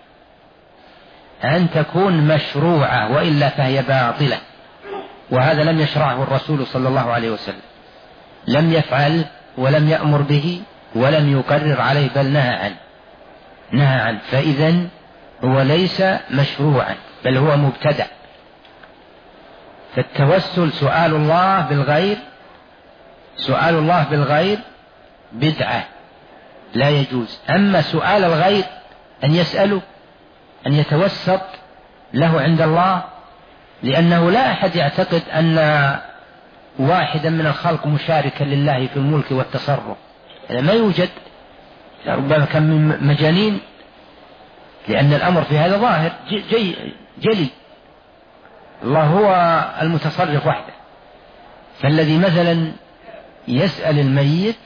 أن تكون مشروعة، وإلا فهي باطلة، وهذا لم يشرعه الرسول صلى الله عليه وسلم، لم يفعل ولم يأمر به ولم يقرر عليه، بل نهى عنه. فإذن هو ليس مشروعا بل هو مبتدع. فالتوسل سؤال الله بالغير بدعة لا يجوز. أما سؤال الغير أن يسأله، أن يتوسط له عند الله، لأنه لا أحد يعتقد أن واحدا من الخلق مشاركا لله في الملك والتصرف، هذا ما يوجد، ربما كان من مجانين، لأن الأمر في هذا ظاهر جلي، الله هو المتصرف وحده. فالذي مثلا يسأل الميت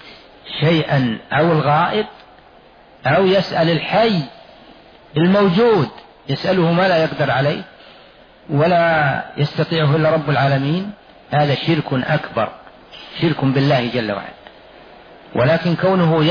شيئا أو الغائب أو يسأل الحي الموجود يسأله ما لا يقدر عليه ولا يستطيعه إلا رب العالمين، هذا شرك أكبر، شرك بالله جل وعلا. ولكن كونه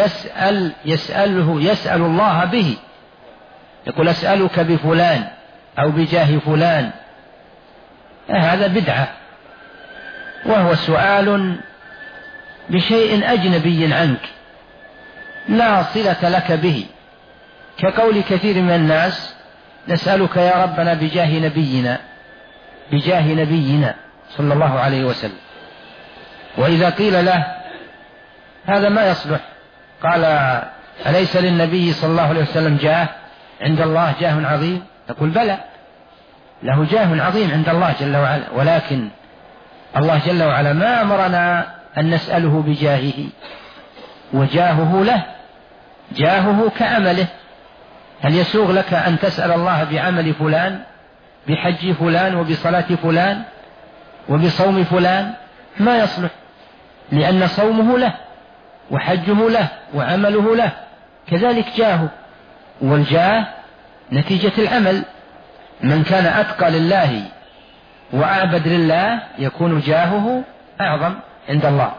يسأل الله به، يقول أسألك بفلان أو بجاه فلان، هذا بدعة، وهو سؤال بشيء أجنبي عنك لا صلة لك به، كقول كثير من الناس نسألك يا ربنا بجاه نبينا صلى الله عليه وسلم. وإذا قيل له هذا ما يصلح، قال أليس للنبي صلى الله عليه وسلم جاه عند الله، جاه عظيم؟ تقول بلى، له جاه عظيم عند الله جل وعلا، ولكن الله جل وعلا ما أمرنا أن نسأله بجاهه، وجاهه له، جاهه كعمله. هل يسوغ لك أن تسأل الله بعمل فلان، بحج فلان وبصلاة فلان وبصوم فلان؟ ما يصلح، لأن صومه له وحجه له وعمله له، كذلك جاهه، والجاه نتيجة العمل. من كان أتقى لله وأعبد لله يكون جاهه أعظم عند الله.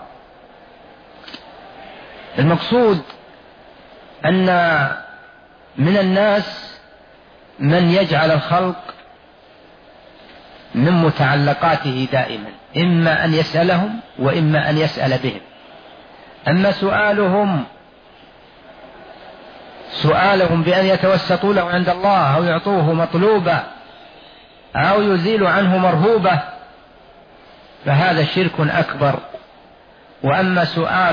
المقصود أن من الناس من يجعل الخلق من متعلقاته دائما، إما أن يسألهم وإما أن يسأل بهم. أما سؤالهم بأن يتوسطوا له عند الله أو يعطوه مطلوبة أو يزيل عنه مرهوبة فهذا شرك أكبر. وأما سؤال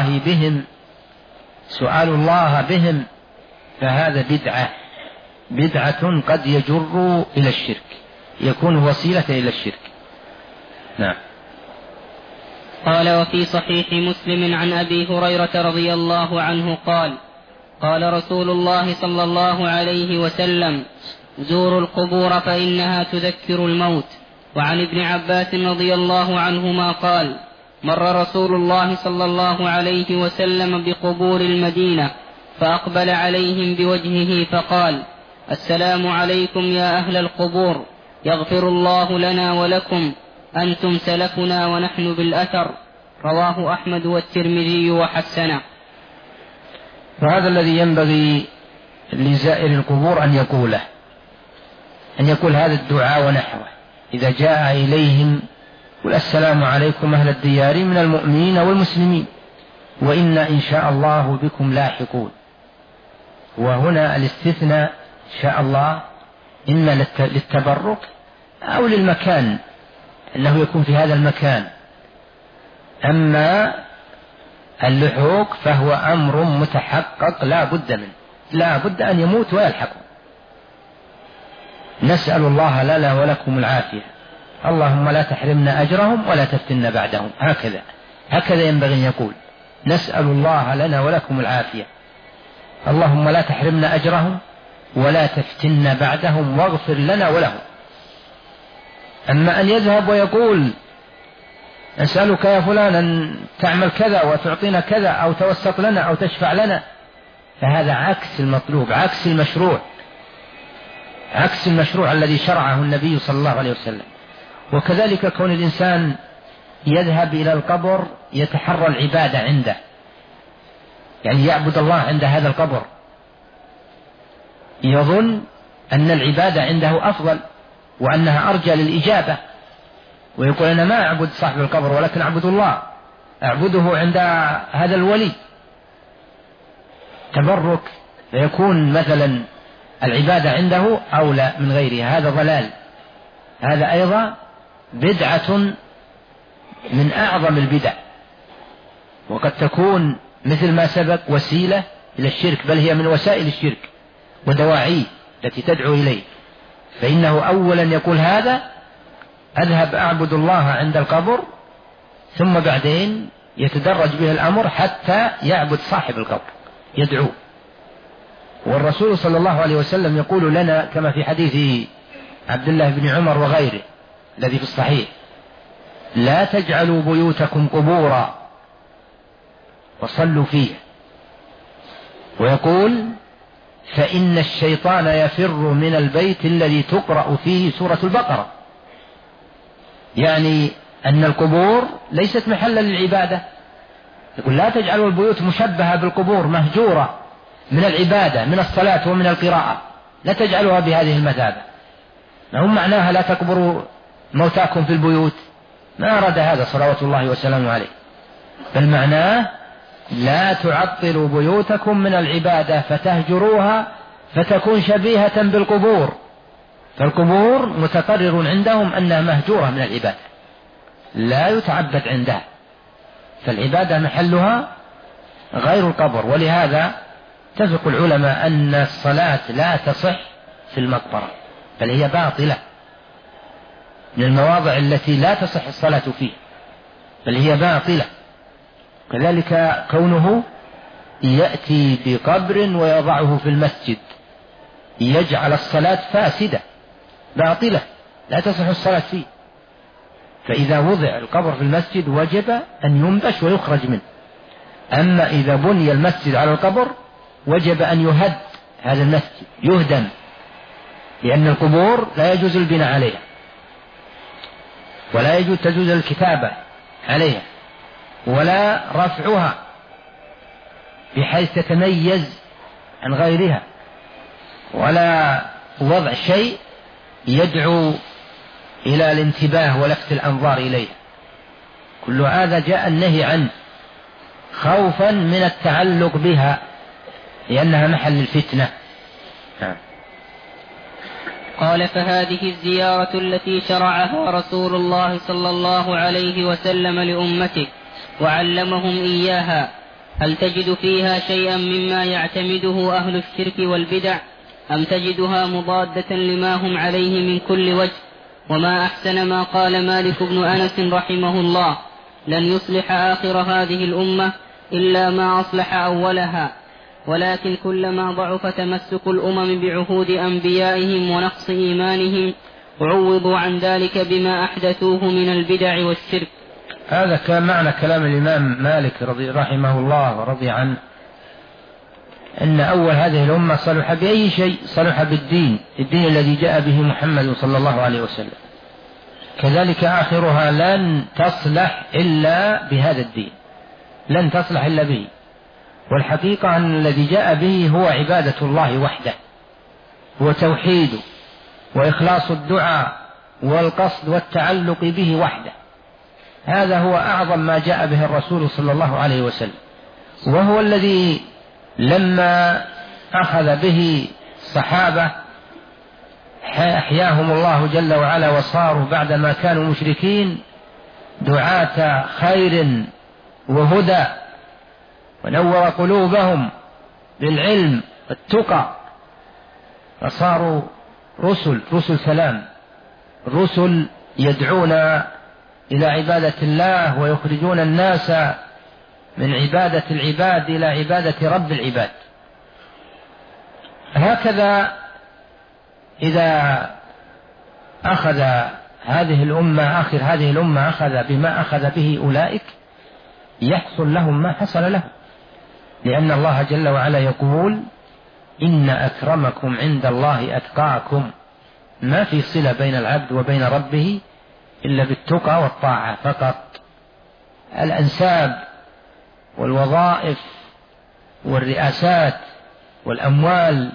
الله بهم فهذا بدعة قد يجر إلى الشرك، يكون وسيلة إلى الشرك. نعم. قال وفي صحيح مسلم عن أبي هريرة رضي الله عنه قال قال رسول الله صلى الله عليه وسلم زوروا القبور فإنها تذكر الموت. وعن ابن عباس رضي الله عنهما قال مر رسول الله صلى الله عليه وسلم بقبور المدينة فأقبل عليهم بوجهه فقال السلام عليكم يا أهل القبور، يغفر الله لنا ولكم، أنتم سلفنا ونحن بالأثر. رواه أحمد والترمذي وحسنه. وهذا الذي ينبغي لزائر القبور أن يقول هذا الدعاء ونحوه إذا جاء إليهم، قل السلام عليكم أهل الديار من المؤمنين والمسلمين وإنا إن شاء الله بكم لاحقون. وهنا الاستثناء إن شاء الله إما للتبرك أو للمكان، أنه يكون في هذا المكان. أما اللحوق فهو أمر متحقق لا بد أن يموت ويلحقه. نسأل الله لنا ولكم العافية، اللهم لا تحرمنا أجرهم ولا تفتنا بعدهم. هكذا ينبغي أن يقول، نسأل الله لنا ولكم العافية، اللهم لا تحرمنا أجرهم ولا تفتنا بعدهم واغفر لنا ولهم. أما أن يذهب ويقول نسألك يا فلان أن تعمل كذا وتعطينا كذا أو توسط لنا أو تشفع لنا، فهذا عكس المطلوب، عكس المشروع الذي شرعه النبي صلى الله عليه وسلم. وكذلك كون الإنسان يذهب إلى القبر يتحرى العبادة عنده، يعني يعبد الله عند هذا القبر، يظن أن العبادة عنده أفضل وأنها أرجى للإجابة، ويقول أنا ما أعبد صاحب القبر ولكن أعبد الله، أعبده عند هذا الولي، تبرك، فيكون مثلا العبادة عنده أولى من غيرها. هذا ضلال، هذا أيضا بدعة من أعظم البدع، وقد تكون مثل ما سبق وسيلة إلى الشرك، بل هي من وسائل الشرك ودواعيه التي تدعو إليه. فإنه أولا يقول هذا أذهب أعبد الله عند القبر، ثم بعدين يتدرج به الأمر حتى يعبد صاحب القبر يدعوه. والرسول صلى الله عليه وسلم يقول لنا كما في حديث عبد الله بن عمر وغيره الذي في الصحيح لا تجعلوا بيوتكم قبورا وصلوا فيه. ويقول فإن الشيطان يفر من البيت الذي تقرأ فيه سورة البقرة. يعني أن القبور ليست محلا للعبادة. يقول لا تجعلوا البيوت مشبهة بالقبور مهجورة من العبادة من الصلاة ومن القراءة، لا تجعلوها بهذه المثابة. ما هو معناها لا تقبروا موتاكم في البيوت، ما أراد هذا صلوات الله وسلامه عليه، بل معناه لا تعطلوا بيوتكم من العبادة فتهجروها فتكون شبيهة بالقبور، فالقبور متقرر عندهم أنها مهجورة من العبادة لا يتعبد عندها، فالعبادة محلها غير القبر. ولهذا اتفق العلماء أن الصلاة لا تصح في المقبرة، بل هي باطلة، من المواضع التي لا تصح الصلاة فيه، بل هي باطلة. كذلك كونه يأتي بقبر ويضعه في المسجد يجعل الصلاة فاسدة باطلة لا تصح الصلاة فيه. فإذا وضع القبر في المسجد وجب أن ينبش ويخرج منه. أما إذا بني المسجد على القبر وجب أن يهد هذا المسجد، يهدم، لأن القبور لا يجوز البناء عليها ولا تجوز الكتابة عليها ولا رفعها بحيث تتميز عن غيرها، ولا وضع شيء يدعو إلى الانتباه ولفت الأنظار إليها. كل هذا جاء النهي عنه خوفا من التعلق بها لأنها محل الفتنة. قال فهذه الزيارة التي شرعها رسول الله صلى الله عليه وسلم لأمته وعلمهم إياها، هل تجد فيها شيئا مما يعتمده أهل الشرك والبدع، أم تجدها مضادة لما هم عليه من كل وجه؟ وما أحسن ما قال مالك بن أنس رحمه الله: لن يصلح آخر هذه الأمة إلا ما أصلح أولها، ولكن كلما ضعف تمسك الأمم بعهود أنبيائهم ونقص إيمانهم وعوضوا عن ذلك بما أحدثوه من البدع والشرك. هذا كان معنى كلام الإمام مالك رحمه الله ورضي عنه، أن أول هذه الأمة صلح بأي شيء؟ صلح بالدين، الدين الذي جاء به محمد صلى الله عليه وسلم. كذلك آخرها لن تصلح إلا بهذا الدين، لن تصلح إلا به. والحقيقة أن الذي جاء به هو عبادة الله وحده، هو توحيد وإخلاص الدعاء والقصد والتعلق به وحده. هذا هو أعظم ما جاء به الرسول صلى الله عليه وسلم، وهو الذي لما أخذ به الصحابة أحياهم الله جل وعلا وصاروا بعدما كانوا مشركين دعاة خير وهدى، ونور قلوبهم بالعلم والتقى، فصاروا رسل سلام، رسل يدعون إلى عبادة الله ويخرجون الناس من عبادة العباد إلى عبادة رب العباد. هكذا إذا أخذ هذه الأمة آخر هذه الأمة أخذ بما أخذ به أولئك يحصل لهم ما حصل لهم، لأن الله جل وعلا يقول: إن أكرمكم عند الله أتقاكم. ما في صلة بين العبد وبين ربه إلا بالتقى والطاعة فقط. الأنساب والوظائف والرئاسات والأموال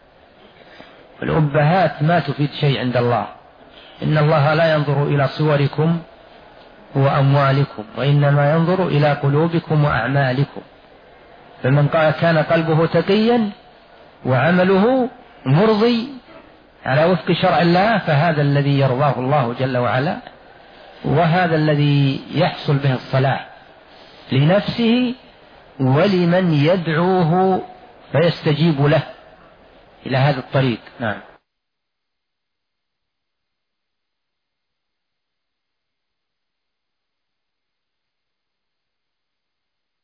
والأبهات ما تفيد شيء عند الله. إن الله لا ينظر إلى صوركم وأموالكم، وإنما ينظر إلى قلوبكم وأعمالكم. فمن كان قلبه تقيا وعمله مرضي على وفق شرع الله فهذا الذي يرضاه الله جل وعلا، وهذا الذي يحصل به الصلاح لنفسه ولمن يدعوه فيستجيب له إلى هذا الطريق. نعم.